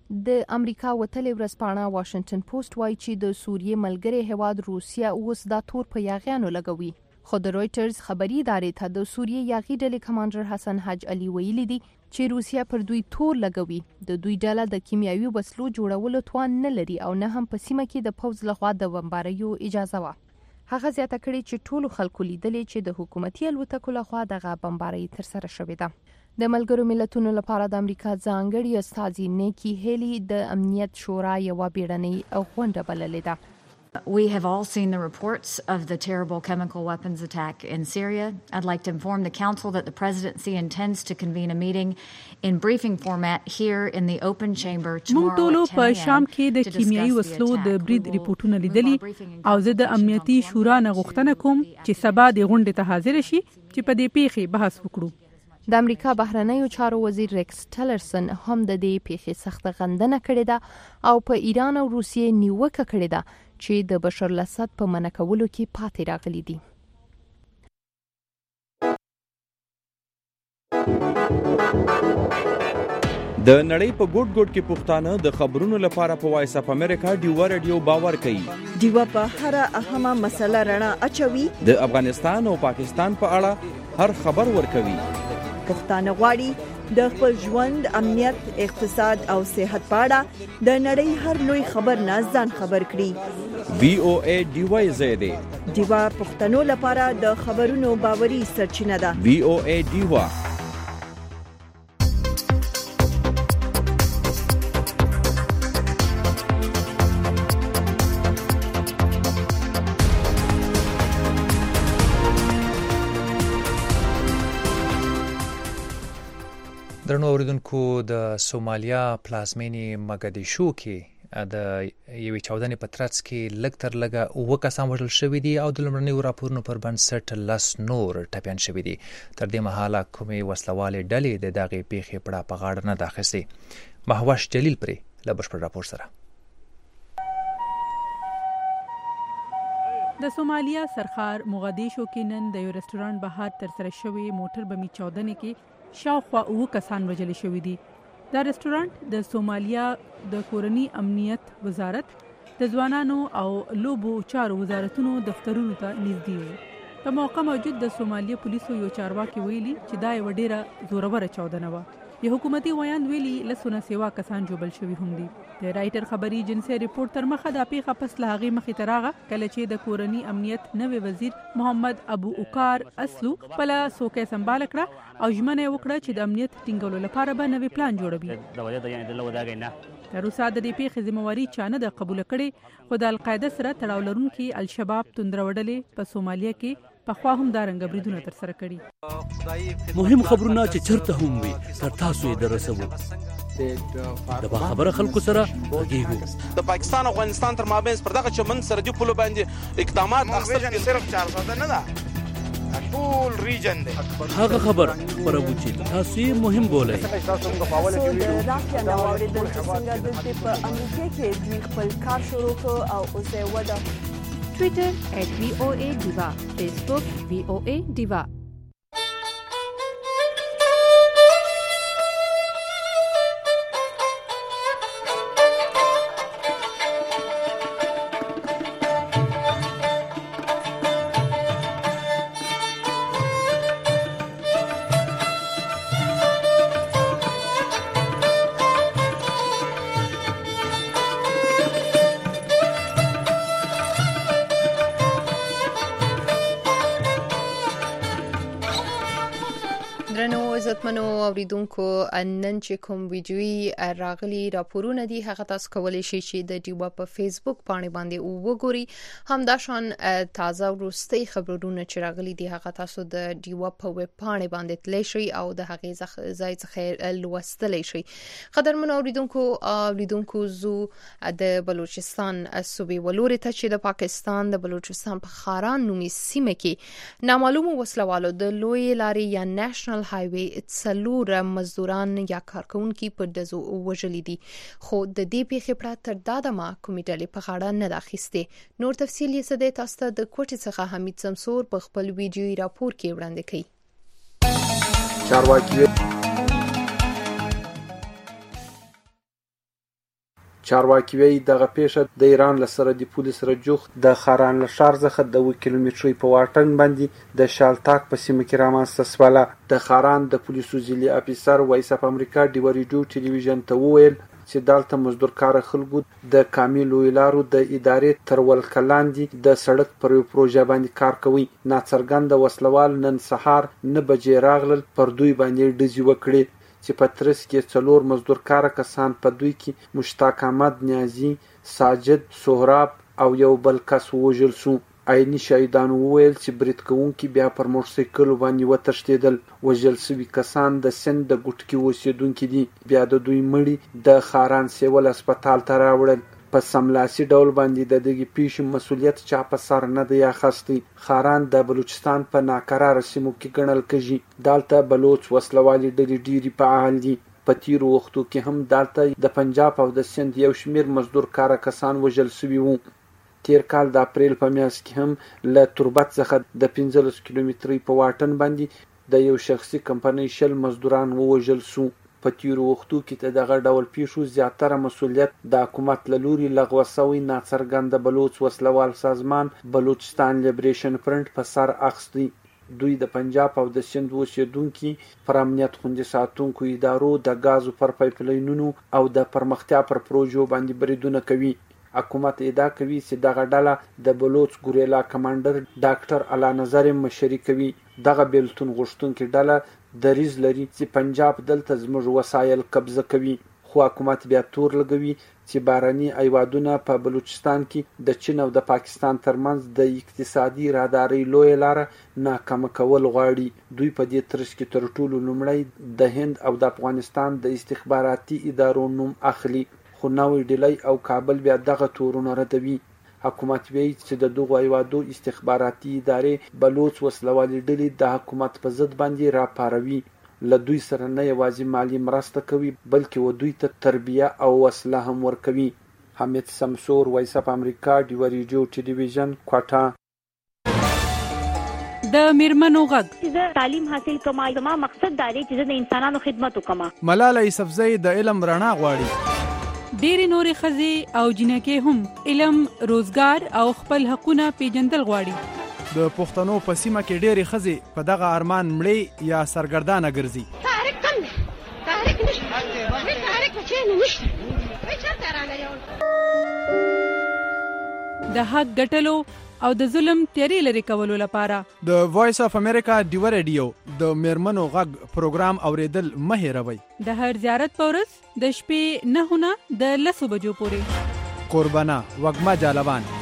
Speaker 2: د امریکا وتلې ورځپاڼه واشنگټن پوسټ وایي چې د سوریې ملګری هیواد روسیه اوس دا تور په یاغیانو لګوي. خو د رویټرز خبري ادارې ته د سوریې یاغي ډلې کمانډر حسن حج علي ویلي دي چې روسیه پر دوی تور لګوي. د دوی ډله د کیمیاوي وسلو جوړولو توان نه لري او نه هم په سیمه کې د پوځ لخوا د بمباریو اجازه وه. هغه زیاته کړې چې ټولو خلکو لیدلې چې د حکومتي الوتکو لخوا دغه بمباري ترسره شوې ده. د ملګرو ملتونو لپاره د امریکا ځانګړي استازي نیکی هیلی د امنیت شورا یوه بیړنۍ غونډه بللې ده.
Speaker 20: We have all seen the reports of the terrible chemical weapons attack in Syria. I'd like to inform the Council that the Presidency intends to convene a meeting in briefing format here in the open chamber tomorrow at ten a m
Speaker 9: مونږ ټولو په شام کې د کیمیاوي وسلو د برید ریپورتونه لیدلي او زه د امنیتي شورا نه غوښتنه کوم چې سبا د غونډې ته حاضر شي چې په دې پیښې بحث وکړو.
Speaker 2: د امریکا بهرنیو چارو وزیر ریکس ټلرسن هم د دې پیښې سخت غندنه کړې ده او په ایران او روسیې نیوکه کړې ده چې د بشر الاسد په منع کولو کې پاتې راغلي دي.
Speaker 15: د نړۍ په ګوټ ګوټ کې پښتانه د خبرونو لپاره په وایس اپ امریکا ډیوا رادیو باور کوي.
Speaker 1: ډیوا په هر اهمه مسله رڼا اچوي.
Speaker 15: د افغانستان او پاکستان په اړه هر خبر ورکوي.
Speaker 1: پښتانه غواړي د خپل ژوند، امنیت، اقتصاد او صحت په اړه د نړۍ هر لوی خبر نه ځان خبر کړي.
Speaker 15: وی او ای ډیوا زیاده
Speaker 1: ډیوا پښتنو لپاره د خبرونو باوري سرچینه ده.
Speaker 15: وی او ای ډیوا.
Speaker 3: درنو اوریدونکو، د سومالیا پلازمینې مګدیشو کې د یوې چاودنې په ترڅ کې لږ تر لږه اووه کسان وژل شوي دي او د لومړنیو راپورونو پر بنسټ لس نور ټپیان شوي دي. تر دې مهاله کومې وسلوالې ډلې د دغې پیښې پړه په غاړه نه ده اخیستې. مهوش جلیل پرې له بشپړ راپور سره.
Speaker 9: د سومالیا سرخار مغدیشو کې نن د یو رستورانت بهر ترسره شوې موټر بمي چاودنې کې شاوخوا اووه کسان وژل شوي دي. دا رستورانت د سومالیا د کورني امنیت وزارت، د ځوانانو او لوبو چارو وزارتونو دفترونو ته نږدې و. په موقع موجود د سومالیا پولیسو یو چارواکي ویلي چې دا یوه ډیره زوروره چاودنه وه. یو حکومتي ویاند ویلي لسونه سیوا کسان ژوبل شوي هم دي. د رایټر خبري ایجنسۍ ریپورت تر مخه دا پیښه پس له هغې مخې ته راغله کله چې د کورني امنیت نوی وزیر محمد ابو اوکار اسلو خپله څوکۍ سمباله کړه او ژمنه یې وکړه چې د امنیت ټینګولو لپاره به نوی پلان جوړوي. تر اوسه د دې پیښې ذمهواري چا نه ده قبوله کړې، خو د القاعده سره تړاو لرونکي الشباب توندروه ډلې په سومالیا کې پخوا هم دارنګه بریدونه ترسره کړي.
Speaker 21: مهم خبرونه چې چرته هم وي تر تاسو یې درسوو. د باخبره خلکو سره غږیږو.
Speaker 22: د پاکستان او افغانستان تر مابین پر دغه چمن سرحدي پولو باندې اقدامات اخیستل کېږي. صرف چار سوه نه ده، ټول ریجن دی.
Speaker 21: هغه خبر خبرو چې تاسو یې مهم بولئ.
Speaker 1: سو د رافیا نو اوریدل چې څنګه دلته په امریکا کې دوی خپل کار شروع کړ او اوس یې وده.
Speaker 2: ټویټر ایٹ وی او اے ډیوا، فیسبوک وی او اے ډیوا. عزتمنو اوریدونکو، نن چې کوم ویډیوي راغلي راپورونه دي هغه تاسو کولی شئ چې د ډیوا په فیسبوک باندې باندې وګورئ. هم دا شان تازه وروستي خبرونه چې راغلي دي هغه تاسو د ډیوا په ویب پاڼې باندې تللی شئ او د هغې ځای څخه لوستلی شئ. قدرمنو اوریدونکو اوریدونکو زو د بلوچستان صوبې ولورې ته چې د پاکستان د بلوچستان په خاران نومي سیمه کې نامعلومو وسلوالو د لویې لارې یا نېشنل هایوي څلور مزدوران یا کارکونکي په ډزو وژلي دي، خو د دې پیښې پرته تر دا دمه کومې ډلې په غاړه نه ده اخیستې. نور تفصیل یې څه دی تاسو ته د کوټې څخه حمید سمسور په خپل ویډیوي راپور کې وړاندې کوي.
Speaker 23: چارواکي چارواکي وایي دغه پیښه د ایران له سرحدي پولې سره جوخت د خاران له ښار څخه د اووه کیلومترۍ په واټن باندې د شالتاک په سیمه کې رامنځته شوله. د خاران د پولیسو ځلي افیسر وایس اپ امریکا ډیوا ریډیو ټلویزیون ته وویل چې دلته مزدور کار خلکو د کامي لوی لارو د ادارې تر ولکه لاندې د سړک پر یو پروژه باندې کار کوي. ناڅرګنده وسلوال نن سهار نه بجې راغلل، پر دوی باندې ډزې وکړې چې په ترڅ کې څلور مزدور کار کسان په دوی کې مشتاق احمد نیازي، ساجد، سهراب او یو بل کس ووژل شو. عیني شهیدانو وویل چې برید کوونکي بیا پر موټرسایکلو باندې وتښتېدل. وژل شوي کسان د سند د ګوټکي اوسېدونکي دي. بیا د دوی مړي د خاران سیول هسپتال ته راوړل. په سملاسي ډول باندې د دغې پیښې مسؤلیت چا په سر نه دی اخیستی. خاران د بلوچستان په ناقراره سیمو کې ګڼل کېږي. دلته بلوچ وسلوالې ډلې ډېرې فعال دي. په تیرو وختو کې هم دلته د پنجاب او د سند یو شمېر مزدور کاره کسان وژل شوي وو. تیر کال د اپریل په میاشت کې هم له تربت څخه د پنځلس کیلومترۍ په واټن باندې د یو شخصي کمپنۍ شل مزدوران ووژل شو. په تیرو وختو کې د دغه ډول پیښو زیاتره مسؤلیت د حکومت له لوري لغوه شوی ناڅرګنده بلوچ وسلوال سازمان بلوچستان لیبریشن فرنټ په سر اخیستی. دوی د پنجاب او د سند اوسېدونکي پر امنیت خوندي ساتونکو ادارو د ګازو پر پایپلاینونو او د پرمختیا پر پروژو باندې بریدونه کوي. حکومت ادعا کوي چې دغه ډله د بلوچ ګوریلا کمانډر ډاکټر اعلی نظر مشري کوي. دغه بیلتون غوښتونکي ډله دریځ لري چې پنجاب دلته زموږ وسایل قبضه کوي. خو حکومت بیا تور لګوي چې باراني هیوادونه په بلوچستان کې د چین او د پاکستان ترمنځ د اقتصادي رادارۍ لویه لاره ناکامه کول غواړي. دوی په دې ترڅ کې تر ټولو لومړی د هند او د افغانستان د استخباراتي ادارو نوم اخلي. خو نوې ډیلی او کابل بیا دغه تورونه ردوي. حکومت وایي چې د دغو هیوادو استخباراتي ادارې بلوچ وسلوالې ډلې د حکومت په ضد باندې راپاروي. له دوی سره نه یوازې مالی مرسته کوي بلکې و دوی ته تربیه او وسله هم ورکوي. حمید سمسور، وایس اف امریکا، ډیوه ریډیو ټلویزیون، کوټه.
Speaker 9: د میرمنو غږ
Speaker 5: زه تعلیم حاصل کوم. زما مقصد دا دی چې زه د انسانانو خدمت وکم.
Speaker 6: ملاله یوسفزۍ د علم رڼا غواړي.
Speaker 9: ډېرې نورې ښځې او جنکې هم علم، روزګار او خپل حقونه پیژندل غواړي.
Speaker 6: د پښتنو په سیمه کې ډېرې ښځې په دغه ارمان مړې یا سرګردانه ګرځي.
Speaker 7: تحریک کم دی، تحریک نشته، هیڅ تحریک په چین نشته، هیڅ چېرته رانه یو.
Speaker 9: د حق ګټلو او د ظلم تیارې لرې کولو لپاره
Speaker 6: د وایس اف امریکا ډیوه ریډیو د میرمنو غږ پروګرام اوریدل مه هېروئ.
Speaker 9: د هر زیارت په ورځ د شپې نهه نه د لسو بجو پورې.
Speaker 6: قربانه وږمه جالوان.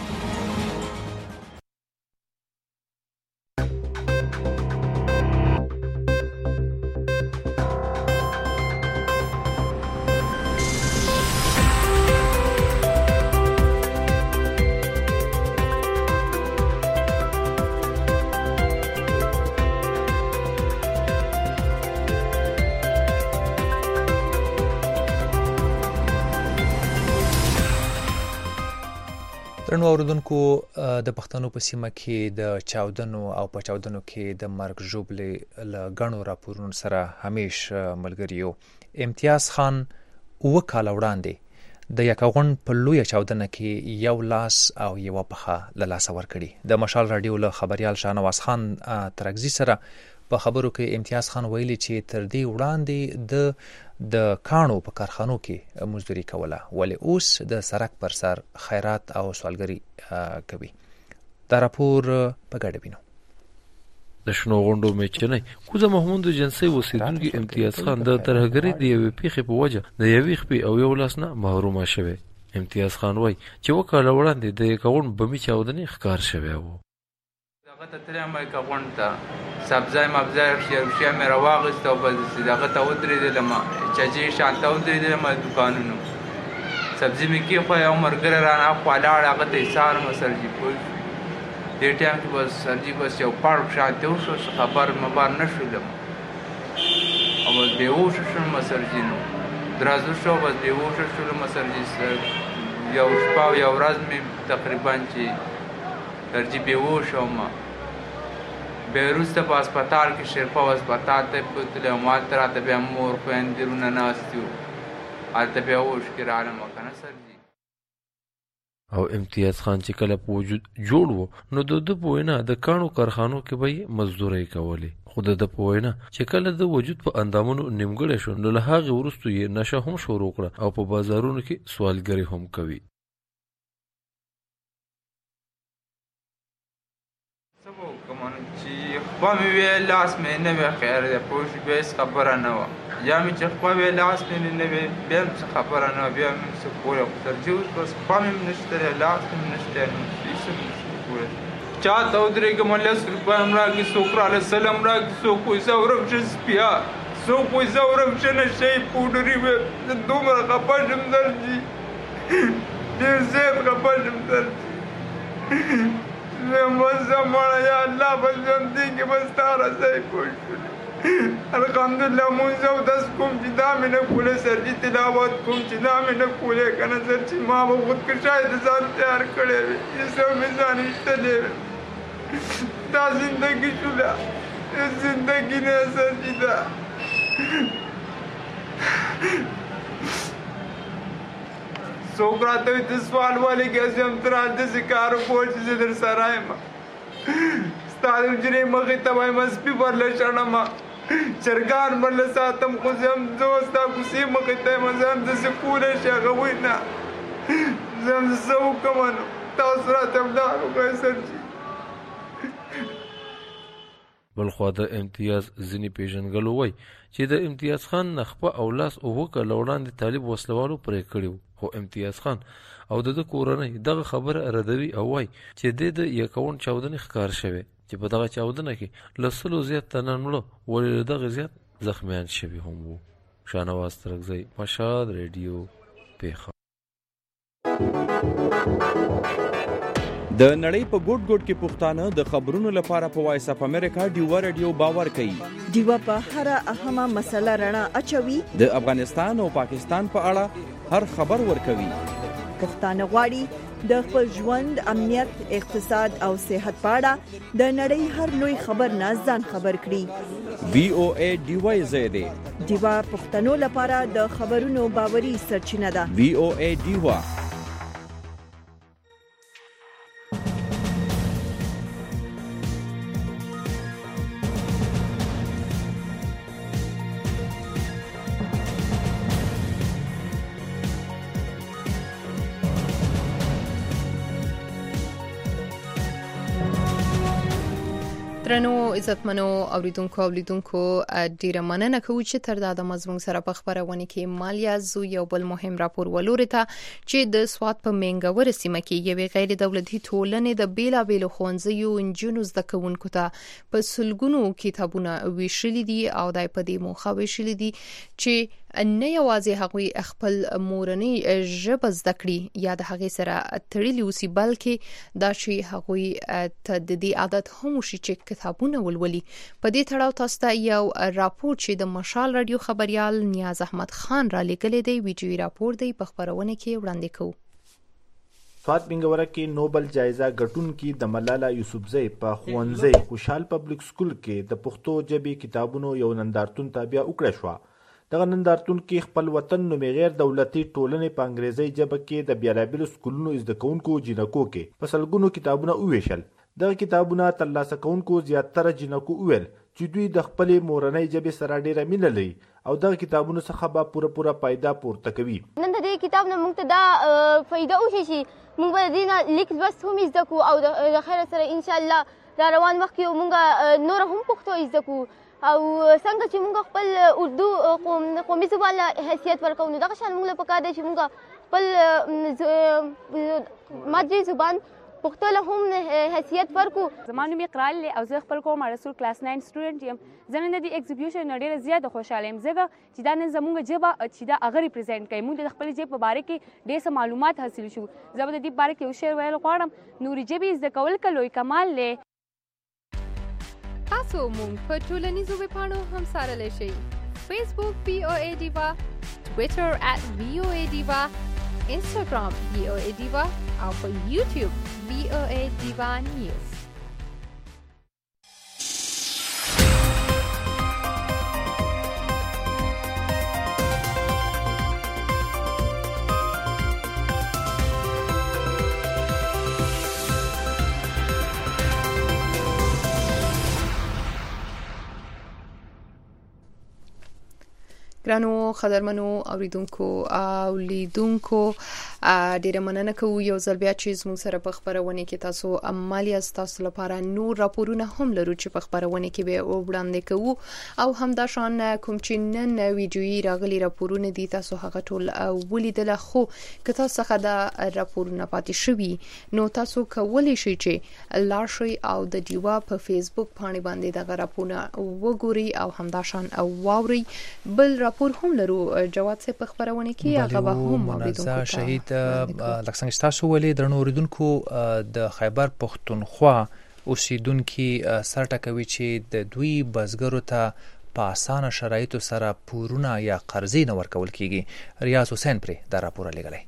Speaker 3: درنو اوریدونکو، د پښتنو په سیمه کې د چاودنو او په چاودنو کې د مرګ ژوبلې له ګڼو راپورونو سره همیش ملګری یو. امتیاز خان اوه کاله وړاندې د یکاغون په لویه چاودنه کې یو لاس او یوه پښه له لاسه ورکړي. د مشال راډیو له خبریال شاهنواز خان ترکزي سره په خبرو کې امتیاز خان ویلي چې تر دې وړاندې د د کانو په کارخانو کې مزدوري کوله، ولی اوس د سرک پر سر خیرات او سوالګري کوي. دا راپور په ګډه وینو.
Speaker 24: د شنو غونډو میچنۍ کوزه محمود جنسي اوسیدونکي امتیاز خان د ترهګرۍ د یوې پیښې په وجه د یوې خپې او یو لاس نه محرومه شوی. امتیاز خان وایي چې اوه کاله وړاندې د یکاغون بمي چاودنې ښکار شوی و.
Speaker 25: دغه ته تللی یم یکاغون ته، سبزی مبزی روشیه مې راواخیست او په دغه ته ودرېدلم، چجې شان ته ودرېدلم دوکانونو. سبزي مې کېښوی، یو ملګری رانه خوا لاړ، هغه ته یې څارم سرجي پوه شو. دې ټایم کې بس سرجي بس یو پړ شانتې وشو، څه خبر مبر نه شولم او بس بېهوشه شوم سرجي. نو درازو شو، بس بېهوشه شولم سرجي. یو شپه او یو ورځ مې تقریبا چې سرجي بېهوشه وم. بیا وروسته په هسپتال کې شرپا هسپتال ته بوتلی وم، هلته راته بیا مور خویندې وروڼه ناست وو، هلته بیا هوش کې رالم که نه سرجي.
Speaker 24: او امتیاز خان چې کله په وجود جوړ و نو د ده په وینا د کاڼو کارخانو کې به یې مزدورۍ کولې. خو د ده په وینا چې کله د وجود په اندامونو نیمګړی شو نو له هغې وروستو یې نشه هم شروع کړه او په بازارونو کې سوالګري هم کوي.
Speaker 25: سبو کوم چې خو مې وی لاس مې نه وی خیر ده پوه به خبره نه و یا مې چې خو وی لاس مې نه وی بیا خبره نه بیا مې څه کوله ترجیح بس خو مې نشته لاس مې نشته نو څه کوله چا ته درې کوم لاس روپیا امرا کې سوکرا له سلام را کې سو کوی زورم چې بیا سو کوی زورم چې نه شي پودري و دومره خپاشم درځي ډېر زیات خپاشم درځي زمانه یا الله بزم دی که بس تارا سای پوشت الحمدلله منزو دست کم چی دامی نکوله سرچی تلاوات کم چی دامی نکوله کنه سرچی ما با خود کشای دزان تیار کڑے بی یہ سو میزان اشتلے بی تا زندگی شده زندگی نه سرچی دا سوکرا ته د سوال والی کې هم تر دې کارو کوم چې در سره ما ستاسو جری مخې ته وای مسپی ورل شنه ما چرګان ورل ساتم خو زم دوستا کوسي مخې ته مزم د سکوله شغه وینا زم زو کوم تاسو راته ولاړو کوي
Speaker 24: بلخوا د امتیاز ځینې پیژنګلو وای چې د امتیاز خان نخبه او لاس او وکړه وړاندې طالب وسلوالو پرې کړیو خو امتیاز خان او د کورنۍ دغه خبره ردوي او وای چې د یکون چاودنې ښکار شوی چې په دغه چاودنه کې لسلو زیات تنن مړه ولې دغه زیات زخمیان شوي هم وو. شاهنواز ترکزی، مشهد ریډیو پیښور.
Speaker 15: د نړۍ په ګوټ ګوټ کې پښتانه د خبرونو لپاره په وایس اف امریکا ډیوا ریډیو باور کوي.
Speaker 1: ډیوا په هر اهمه مسله رڼا اچوي.
Speaker 15: د افغانستان او پاکستان په اړه هر خبر ورکوي.
Speaker 1: پښتانه غواړي د خپل ژوند، امنیت، اقتصاد او صحت په اړه د نړۍ هر لوی خبر نه ځان خبر کړي.
Speaker 15: وی او ای ډیوا زیاده
Speaker 1: ډیوا پښتنو لپاره د خبرونو باوري سرچینه ده.
Speaker 15: وی او ای ډیوا.
Speaker 2: درنو عزتمنو اوریدونکو اولیدونکو ډیره مننه کوم چې تر دا د مضمون سره په خبرونه کې مالیا زو یو بل مهم راپور ولوري ته چې د سواد په منګور سیمه کې یو غیر دولتي ټولنې د بیلا بیل خونځیو انجنونو زده کوونکو ته په سلګونو کتابونه ویشل دي او دای په دې موخه ویشل دي چې نه یوازې هغوی خپل مورنۍ ژبه زده کړي یا د هغې سره تړلي اوسي بلکې دا چې هغوی ته د دې عادت هم وشي چې کتابونه ولولي. په دې تړاو تاسو ته یو راپور چې د مشال رادیو خبريال نیاز احمد خان را لیږلی دی ویډیوي راپور دی په خبرونه کې وړاندې کوو.
Speaker 4: سواد منګوره کې نوبل جایزه ګټونکي د ملاله یوسفزۍ په ښوونځي خوشحال پبلک سکول کې د پښتو ژبې کتابونو یو نندارتون تابع وکړه شو. دغه نندارتون کې خپل وطن نومې غیر دولتي ټولنې په انګریزي ژبه کې د بیلابیلو سکولونو زده کوونکو جینکو کې په سلګونو کتابونه وویشل. دغه کتابونه ترلاسه کوونکو زیاتره جینکو وویل چې دوی د خپلې مورنۍ ژبې سره ډېره مینه لري او دغه کتابونو څخه به پوره پوره فایده پورته کوي.
Speaker 8: نن د دې کتاب نه موږ ته دا فایده وشي چې موږ به د دې نه لیک لوست هم زده کړو او د خیر سره انشاءالله را روان وخت کې موږ نور هم پښتو زده کړو او څنګه چې موږ خپل اردو قومي زبان له حیثیت ورکوو نو دغه شان موږ له پکار دی چې موږ خپل مادري زبان پښتو له هم حیثیت ورکو.
Speaker 10: زما نوم اقرا دی او زه خپل کوم رسول کلاس ناین سټوډنټ یم. زه نن د دې ایگزیبیشن نه ډېره زیاته خوشحاله یم ځکه چې دا نن زموږ ژبه چې دا هغه ریپرزینټ کوي. موږ د خپلې ژبې په باره کې ډېر څه معلومات حاصل شو. زه به د دې باره کې یو شعر ویل غواړم. نورې ژبې زده کول که لوی کمال دی.
Speaker 2: تاسو مونږ په ټولنیزو ویبپاڼو هم سارلی شئ. فیسبوک وی او ای ډیوا، ټویټر ات وی او ای ډیوا، انسټاګرام وی او ای ډیوا او په یوټیوب وی او ای ډیوا نیوز. ګرانو خدرمنو اوریدونکو او لیدونکو ډیره مننه کوو یو ځل بیا چې زموږ سره په خبرونه کې تاسو عملی تاسو لپاره نور راپورونه هم لرو چې په خبرونه کې به وړاندې کوو او همدا شان کوم چې نن ویډیويي راغلي راپورونه دي تاسو هغه ټول ولیدل خو که تاسو څخه دا راپورونه پاتې شوي نو تاسو کولی شئ چې لاړ شئ او د ډیوا په فیسبوک باندې باندې دغه راپورونه وګورئ او همدا شان واورئ. بل راپور هم لرو جواد صاحب په خبرونه کې هغه هم اوریدونکو
Speaker 3: شهید لکسنګ تاسو ولې درنو اوریدونکو د خیبر پختونخوا اوسیدونکو سر ټکوي چې د دوی بزګرو ته په اسانه شرایطو سره پورونه یا قرضې نه ورکول کیږي. ریاض حسین پرې دا راپور لګلای.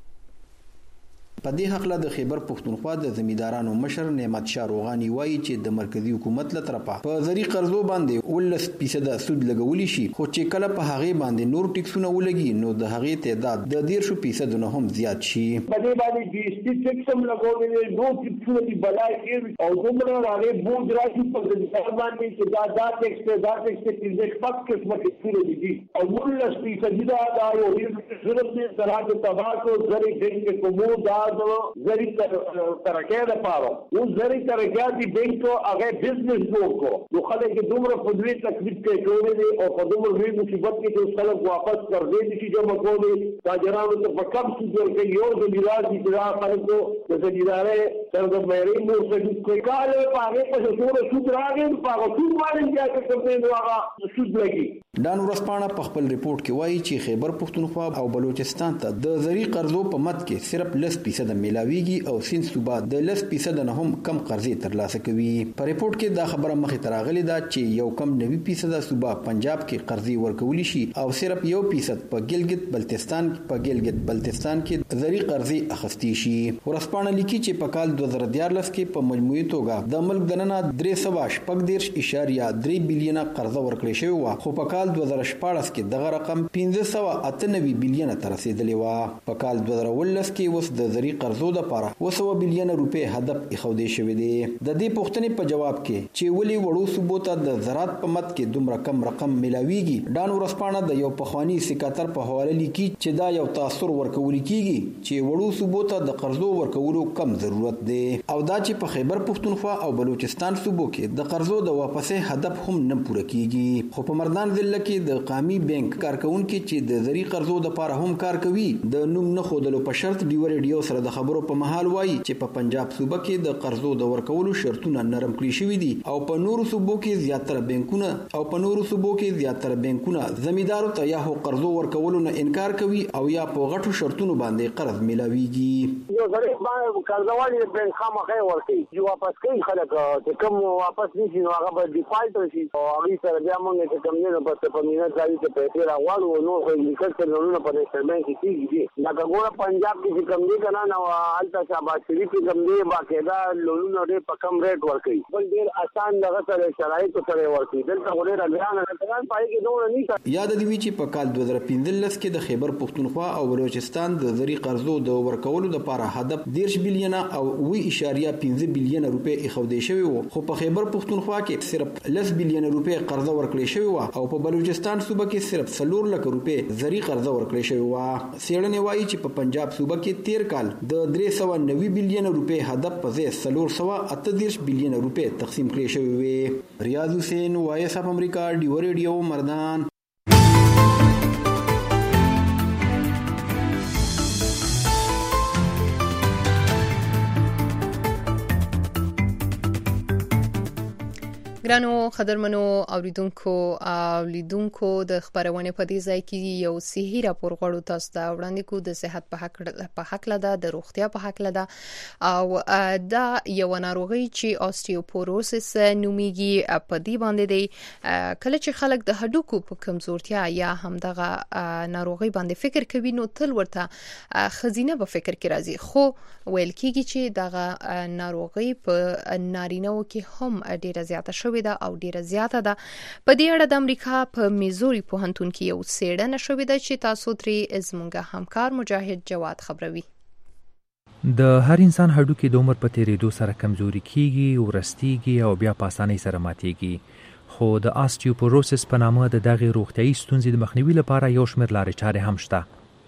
Speaker 11: په دې حق له د خیبر پختونخوا د زمیندارانو مشر نعمت شاه روغانی وایي چې د مرکزی حکومت له طرفه په زری قرضو باندې ولس فیصد سود لګولی شي خو چې کله په هغه باندې نور ټیکسونه ولګي نو د هغه تعداد د ډیر شو فیصد نه هم زیات شي.
Speaker 12: په دې باندې جی اس ټي ټیکس هم لګولې نو ټیکسونه دی بلای کې او دومره راغې بوج راشي په دې باندې چې دا دا ټیکس ته دا ټیکس ته چې شپږ قسمه ټیکسونه دي او ولس فیصد دا دا یو ضرورت دی سره د تباکو زری دې کومو دا زری ترکه ده پاره او زری ترکه دی بینکو هغه بزنس وکړو نو خلک دومره په دې تکلیف کې جوړې دي او په دومره وی مصیبت کې چې خلک واپس کړ دې چې جمع کولې تاجرانو ته په کم څه ورکې یو د میراث دي چې خلکو د زمیندارې تر د مېری مو څه کوي کال په هغه په څو سود راغی په هغه سود باندې چې څه کوي هغه سود لګي.
Speaker 11: ډان ورسپانه په خپل ریپورت کې وایي چې خیبر پختونخوا او بلوچستان ته د زری قرضو په مد کې صرف لس فیصد ملاویږي او سین صوبا د لس فیصد نه هم کم قرضې ترلاسه کوي. په ریپورت کې دا خبره مخې ته راغلې ده چې یو کم نوي فیصد صوبا پنجاب کې قرضې ورکول شي او صرف یو فیصد په ګلګت بلتستان په ګلګت بلتستان کې زری قرضې اخستې شي. ورسپانه لیکي چې په کال دوه زره دیارلس کې په مجموعي توګه د ملک دننه درې سوه شپږ دېرش اشاریه درې بیلیونه قرضه ورکړې شوې وه خو په کال دوه زره شپاړس کې دغه رقم پنځه سوه اته نوي بیلیونه ته رسېدلی وه. په کال دوه زره اوولس کې اوس د زری قرضو دپاره اوه سوه بیلیونه روپۍ هدف ایښودی شوی دی. د دې پوښتنې په جواب کې چې ولې وړو صوبو ته د زراعت په مد کې دومره کم رقم ملاویږي ډان ورسپانه د یو پخواني سکاتر په حواله لیکي چې دا یو تاثر ورکول کیږي چې وړو صوبو ته د قرضو ورکولو کم ضرورت دی او دا چې په خیبر پختونخوا او بلوچستان صوبو کې د قرضو د واپسې هدف هم نه پوره کیږي. خو په مردان ضلع کې د قامي بانک کارکونکو چې د زری قرضو د لپاره هم کار کوي د نوم نه خودلو په شرط ډیو ریډیو سره د خبرو په محل وایي چې په پنجاب صوبه کې د قرضو د ورکولو شرطونه نرم کړی شوی دي او په نورو صوبو کې زیاتره بانکونه او په نورو صوبو کې زیاتره بانکونه زمیندارو ته یا هو قرضو ورکولو نه انکار کوي او یا په غټو شرطونو باندې قرض ملاويږي.
Speaker 12: یو زری باندې قرضوالي بانک خامخې ورکړي چې واپس کوي خلک چې کوم واپس نشي نو هغه به ډیفالټ شي او هغه سره بیا موږ چې کوم نه په پمینه ځای ته پیسې راوړو نو خو لیکل څه نه په نشټر بانک کې کیږي دا ګوره پنجاب کې چې کوم دی کنه نو الته شاباش شریف کې کوم دی باقاعده لولونه ډېر په کم ریټ ورکړي بل ډېر آسان دغه سره شرایط سره ورکړي دلته ډېر اګران نه پای کې دوه نه
Speaker 11: یاد دی چې په کال دوه زره پنځلس کې د خیبر پختونخوا او بلوچستان د زری قرضو د ورکولو لپاره هدف دیرش بیلیونه او وی اشاریه پنځه بیلیونه روپۍ ایښودل شوی وو خو په خیبر پختونخوا کې صرف لس بیلیونه روپۍ قرضه ورکړل شوی و او په بلوچستان صوبه کې صرف څلور لک روپۍ زری قرضه ورکړل شوی و. سیړنې وایي چې په پنجاب صوبه کې تیر کال د درې سوه نوي بیلیونه روپۍ هدف په ځای څلور سوه اته دېرش بیلیونه روپۍ تقسیم کړې شوې وې. ریاض حسین وایس اف امریکا ډیو ریډیو مردان.
Speaker 2: ګرانو قدرمنو اوریدونکو او لیدونکو د خبرونه په دې ځای کې یو صحي راپور غواړو تاسو ته وړاندې کوو د صحت په حق په حق لده د روغتیا په حق لده او دا یو ناروغي چې اوستیوپوروسس نومیږي په دې باندې دی کله چې خلک د هډوکو په کمزورتیا یا هم دغه ناروغي باندې فکر کوي نو تل ورته خزینه په فکر کې راځي خو ویل کېږي چې دغه ناروغي په نارینه‌و کې هم ډیره زیاته شوې ده او ډیره زیاته ده. په دې اړه د امریکا په میزوري پوهنتون کې یو څېړنه شوې ده چې تاسو ترې زموږ همکار مجاهد جواد خبروي.
Speaker 3: د هر انسان هډوکي د عمر په تیریدو سره کمزوري کیږي، ورستېږي او بیا په اسانۍ سره ماتېږي. خو د آستیوپوروسس په نامه د دغې روغتیایي ستونزې د مخنیوي لپاره یو شمېر لارې چارې هم شته.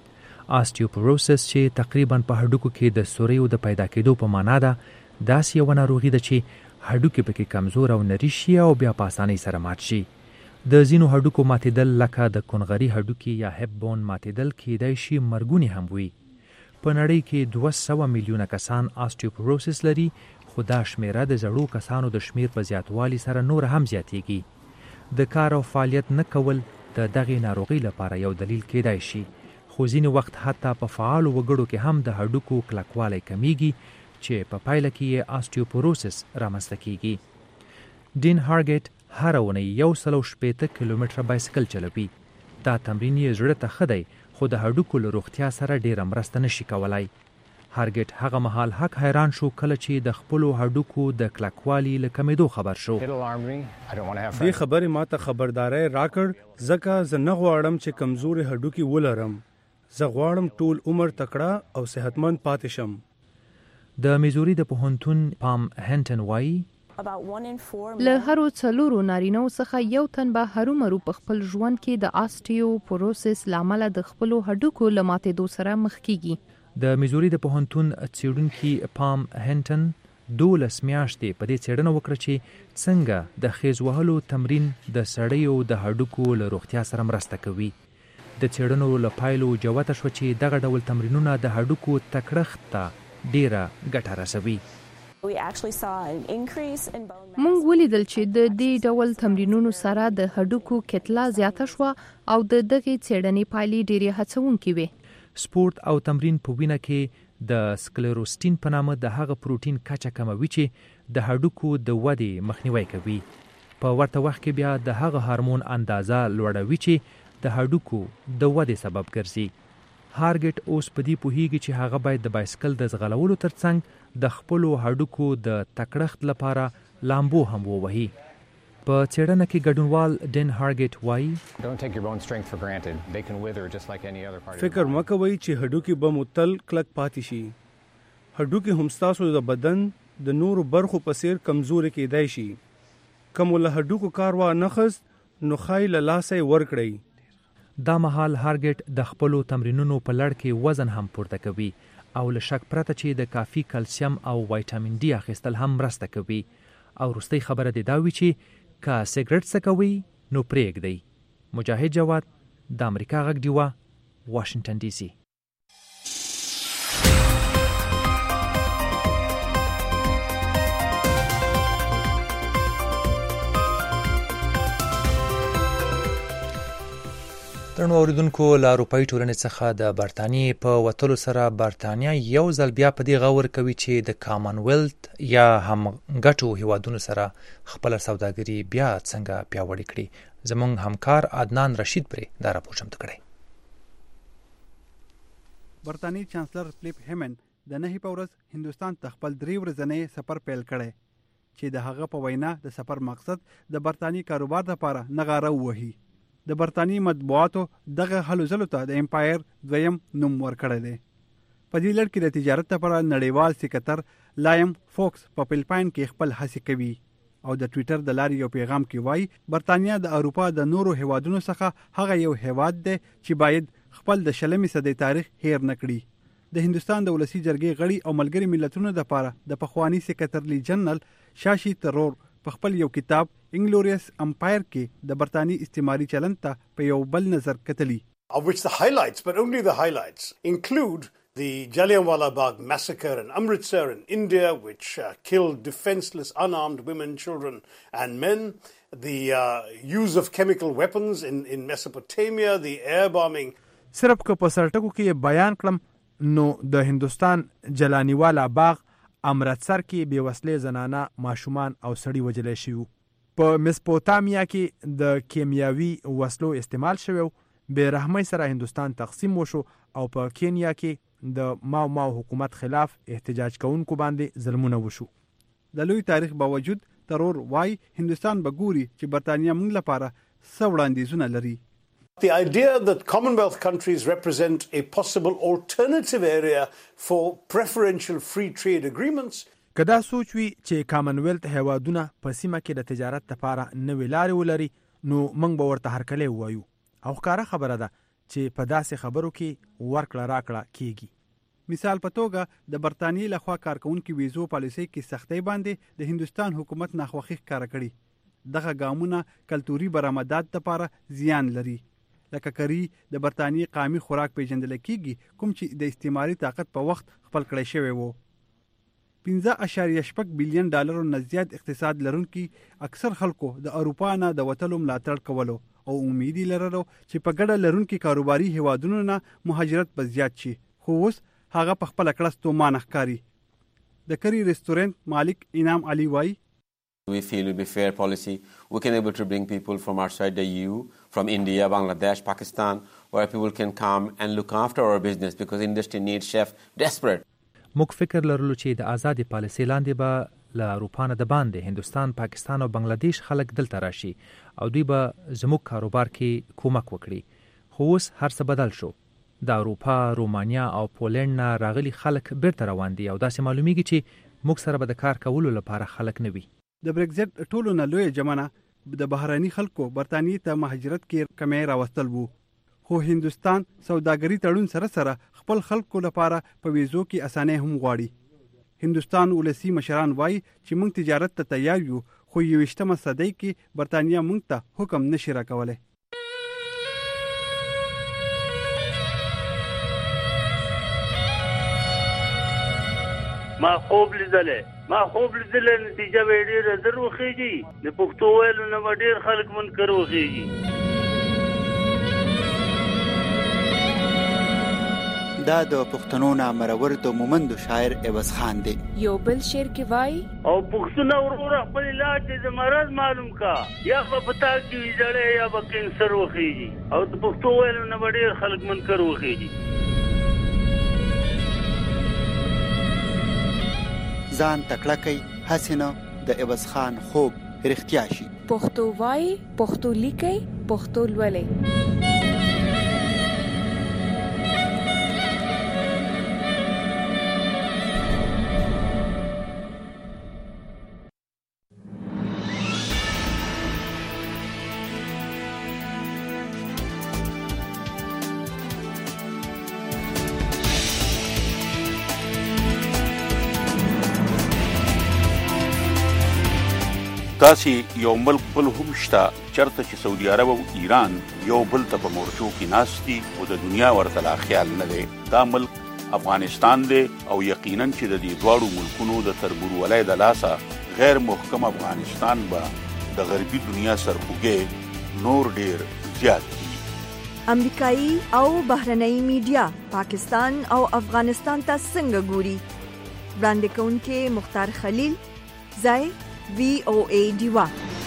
Speaker 3: آستیوپوروسس چې تقریبا په هډوکو کې د سوریو د پیدا کېدو په معنا ده داسې یوه ناروغي ده چې هډوکي پکې کمزور او نري شي او بیا په اسانۍ سره مات شي. د ځینو هډوکو ماتېدل لکه د کونغري هډوکي یا هپ بون ماتېدل کېدای شي مرګونی هم وي. په نړۍ کې دوه سوه میلیونه کسان آستیوپوروسس لري، خو دا شمیره د زړو کسانو د شمیر په زیاتوالي سره نور هم زیاتیږي. د کار او فعالیت نه کول د دغې ناروغۍ لپاره یو دلیل کېدای شي، خو ځینې وخت حتی په فعالو وګړو کې هم د هډوکو کلکوالی کمیږي چې په پایله کې یې آستیوپوروسس رامنځته کیږي. ډین هارګیټ هره اونۍ یو سل او شپېته کیلومتره بایسکل چلوي. دا تمرین یې زړه ته ښه دی، خو د هډوکو له روغتیا سره ډیره مرسته نشي کولای. هارګیټ هغه مهال حق حیران شو کله چې د خپلو هډوکو د کلکوالي له کمېدو خبر شو.
Speaker 6: دې خبرې ما ته خبرداری راکړ ځکه زه نه غواړم چې کمزوري هډوکي ولرم. زه غواړم ټول عمر تکړه او صحتمند پاتې شم.
Speaker 3: د میزوري د پوهنتون پام هنټن وایي
Speaker 2: له هرو څلورو نارینه‌و څخه یو تن به هرومرو په خپل ژوند کې د آستیوپوروسس له امله د خپلو هډوکو له ماتېدو سره مخ کیږي.
Speaker 3: د میزوري د پوهنتون څېړونکي پام هنټن دولس میاشتې په دې څېړنه وکړه چې څنګه د خیز وهلو تمرین د سړیو د هډوکو له روغتیا سره مرسته کوي. د څېړنو له پایلو جوته شوه چې دغه ډول تمرینونه د هډوکو تکړښت ته ډیره ګټه رسوي.
Speaker 2: مونږ ولیدل چې د دې ډول تمرینونو سره د هډوکو کتله زیاته شوه او د دغې څېړنې پایلې ډیرې هڅونکې وې.
Speaker 3: سپورت او تمرین په وینه کې د سکلروسټین په نامه د هغه پروټین کچه کموي چې د هډوکو د ودې مخنیوی کوي. په ورته وخت کې بیا د هغه هورمون اندازه لوړوي چې د هډوکو د ودې سبب ګرځي. هارګیټ اوس په دې پوهیږي چې هغه باید د بایسکل د ځغلولو ترڅنګ د خپلو هډوکو د تکړښت لپاره لامبو هم ووهي. په څېړنه کې ګډونوال ډین هارګیټ وایي
Speaker 6: فکر مه کوئ چې هډوکي به مو تل کلک پاتې شي. هډوکي هم ستاسو د بدن د نورو برخو په څیر کمزوري کېدای شي. که مو له هډوکو کار وانخیست نو ښایي له لاسه یې ورکړئ.
Speaker 3: دا مهال هارګیټ د خپلو تمرینونو په لړ کې وزن هم پورته کوي او له شک پرته چې د کافي کلسیم او وایټامین ډي اخیستل هم مرسته کوي. او وروستۍ خبره دې دا وي چې که سګرټ څکوئ نو پرېږدئ. مجاهد جواد، د امریکا غږ ډیوه، واشنگټن ډي سي. درنو اوریدونکو، له اروپایي ټولنې څخه د برطانیې په وتلو سره برطانیه یو ځل بیا په دې غور کوي چې د کامنویلت یا هم ګټو هیوادونو سره خپله سوداګري بیا څنګه پیاوړې کړي. زموږ همکار عدنان رشید پرې دا راپور چمتو کړی.
Speaker 6: برطانیې چانسلر فلیپ هیمن د نهي په ورځ هندوستان ته خپل درې ورځنی سفر پیل کړی چې د هغه په وینا د سفر مقصد د برطانیې کاروبار لپاره نغاره ووهي. د برطانیې مطبوعاتو دغه هلو ځلو ته د امپایر دویم نوم ورکړی دی. په دې لړ کې د تجارت لپاره نړیوال سکتر لایم فوکس په فلپاین کې خپل هڅې کوي او د ټویټر د لارې یو پیغام کې وایي برطانیه د اروپا د نورو هیوادونو څخه هغه یو هیواد دی چې باید خپل د شلمې صدۍ تاریخ هیر نه کړي. د هندوستان د ولسی جرګې غړي او ملګري ملتونو لپاره د پخوانی سکرټري جنرال شاشي ترور په خپل یو کتاب انګلوریس امپایر کې د برطانیې استعماري چلند ته په یو بل نظر کتلی.
Speaker 13: Of which the highlights, but only the highlights, include the Jallianwala Bagh massacre in Amritsar in India, which uh, killed defenseless unarmed women, children and men, the uh, use of chemical weapons in, in Mesopotamia, the air bombing.
Speaker 6: صرف که په سرټکو کې بیان کړم نو د هندوستان جلانیوالا باغ امرتسر کې بې وسلې زنانه، ماشومان او سړي وژلی شوي. په میسپوتامیا کې د کیمیاوي وسلو استعمال شوی، بې رحمۍ سره هندوستان تقسیم وشو او په کینیا کې د ماو ماو حکومت خلاف احتجاج کوونکو باندې ظلمونه وشو. د لوی تاریخ باوجود ترور وای هندوستان به ګوري چې برطانیه موږ لپاره څه وړاندیزونه لري.
Speaker 13: The idea that Commonwealth countries represent a possible alternative area for preferential free trade agreements.
Speaker 6: که دا سوچ وي چې کامنویلت هیوادونه په سیمه کې د تجارت لپاره نوې لارې ولري نو موږ به ورته هرکلی ووایو. او ښکاره خبره ده چې په داسې خبرو کې ورکړه راکړه کیږي. مثال په توګه د برتانیې لخوا کارکونکو ویزو پالیسۍ کې سختۍ باندې د هندستان حکومت ناخوښي ښکاره کړي. دغه ګامونه کلتوري برآمدات لپاره زیان لري. لکه کری د برتانیې قامي خوراک پیژندل کیږي کوم چې د استعماري طاقت په وخت خپل کړی شوی وو. پنځه اعشاریه شپږ بلین ډالرو نه زیات اقتصاد لرونکي اکثر خلکو د اروپا نه د وتلو ملاتړ کولو او امید لرلو چې په ګډه لرونکي کاروباري هیوادونو نه مهاجرت به زیات شي. خو اوس هغه په خپل کړه ستومانه ښکاري. د کری ریسټورانټ مالک انعام علي وایي
Speaker 14: We feel it will be fair policy. We can able to bring people from outside the E U, from India, Bangladesh, Pakistan, where people can come and look after our business because industry needs chef desperate.
Speaker 3: موږ فکر لرلو چې د آزادي پالیسۍ لاندې به له اروپا نه د باندې هندوستان، پاکستان او بنگلادیش خلک دلته راشي او دوی به زموږ کاروبار کې کومک وکړي. خو اوس هر څه بدل شو. د اروپا، رومانیا او پولند نه راغلي خلک بیرته روان دي او داسې معلومیږي چې موږ سره به د کار کولو لپاره خلک نه وي.
Speaker 6: د بریکزټ ټولو نه لویه جمعنه د بهراني خلکو برتانیې ته مهاجرت کې کمی راوستل وو. خو هندوستان سوداګري تړون سره سره خپل خلکو لپاره په ویزو کې اسانه هم غواړي. هندوستان ولسی مشران وایي چې موږ تجارت ته تیار یو خو یویشتمه صدۍ کې برتانیا موږ ته حکم نشي راکولی.
Speaker 16: ما خوب لیدلې ما خوب لیدلې نتیجه به ډېره زر وخیږي. د پښتو ویلو نه به ډېر خلک منکر وخیږي.
Speaker 17: دا د پښتنو نه مرور د مومندو شاعر عوض خان دی.
Speaker 18: یو بل شعر کې وای
Speaker 16: او پښتون ورور خپل علاج د مرض معلوم کا یا په پتا کې ویځړې یا به کینسر وخیږي او د پښتو ویلو نه به ډېر خلک منکر وخیږي.
Speaker 17: ځان تکړه کوي هسې نه د عوض خان خوب رښتیا شي.
Speaker 18: پښتو وای، پښتو لیکي، پښتو لولي.
Speaker 19: داسې یو ملک بل هم شته چرته چې سعودي عرب او ایران یو بل ته په مورچو کې ناست دي او د دنیا ورته لا خیال نه دی. دا ملک افغانستان دی او یقینا چې د دې دواړو ملکونو د تربورولۍ د لاسه غیر محکم افغانستان به د غربي دنیا سرخوږی نور ډیر زیات دي.
Speaker 1: امریکایي او بهرنۍ میډیا پاکستان او افغانستان ته څنګه ګوري؟ وړاندې کوونکې مختار خلیل، ځای وی او ای ډیوا.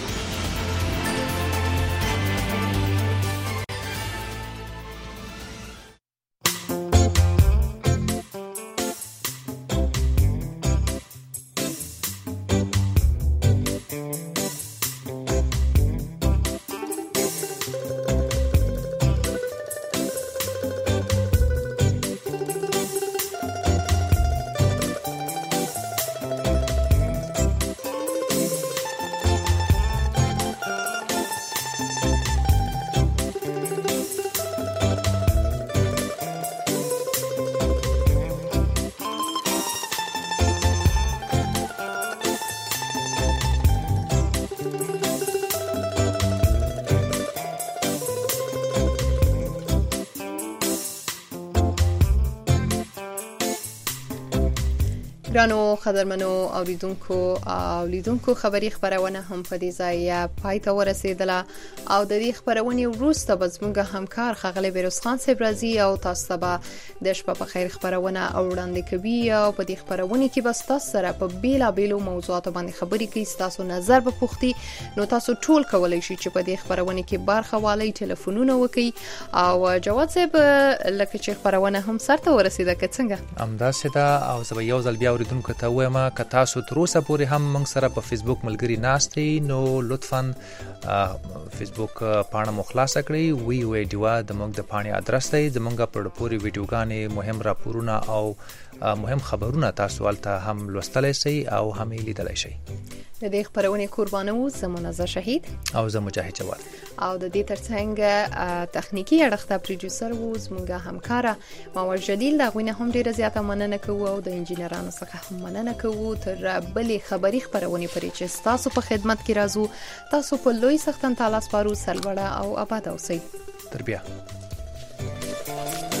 Speaker 2: ګرانو قدرمنو اوریدونکو او لیدونکو خبری خبرونه هم په دې ځای پای ته ورسېدله او د دې خبرونې وروسته به زموږ همکار ښاغلی بیروز خان صاحب راځي او تاسو ته به د شپه په خیر خبرونه وړاندې کوي او په دې خبرونه کې به ستاسو سره په بیلابیلو موضوعاتو باندې خبرې کوي، ستاسو نظر به پوښتي. نو تاسو ټول کولی شئ چې په دې خبرونه کې برخه والی، ټلیفونونه وکړي او جواد صاحب لکه چې خبرونه هم سرته ورسېده که څنګه
Speaker 3: همداسې ده. او زه به یو ځل بیا اوریدونکو ته وایم که تاسو تر اوسه پورې هم موږ سره په فیسبوک ملګري ناست یئ نو لطفا فیسبوک پاڼه مو خلاصه کړئ. وی او ای ډیوا د موږ د پاڼې ادرس دی. زموږ په ډېرو پورې ویډیوګانې، مهم راپورونه او مهم خبرونه تاسو ولته هم لوستلای شئ او هم لیدلای شئ.
Speaker 2: د دې خبرونه قربانه وو زمونږه شهید
Speaker 3: او زه مجاهد جواد
Speaker 2: او د دې ترڅنګ تخنیکی اړخ ته پروډوسر وو زمونږه همکاره ماور جلیل دا غوینه هم ډیره زیاته مننه کوو او د انجینرانو څخه هم مننه کوو تر بلې خبري خبرونه پرې چې تاسو په خدمت کې راځو. تاسو په لوی سختن تعالی سپارو سلوړه او آباد اوسئ.
Speaker 3: تر بیا.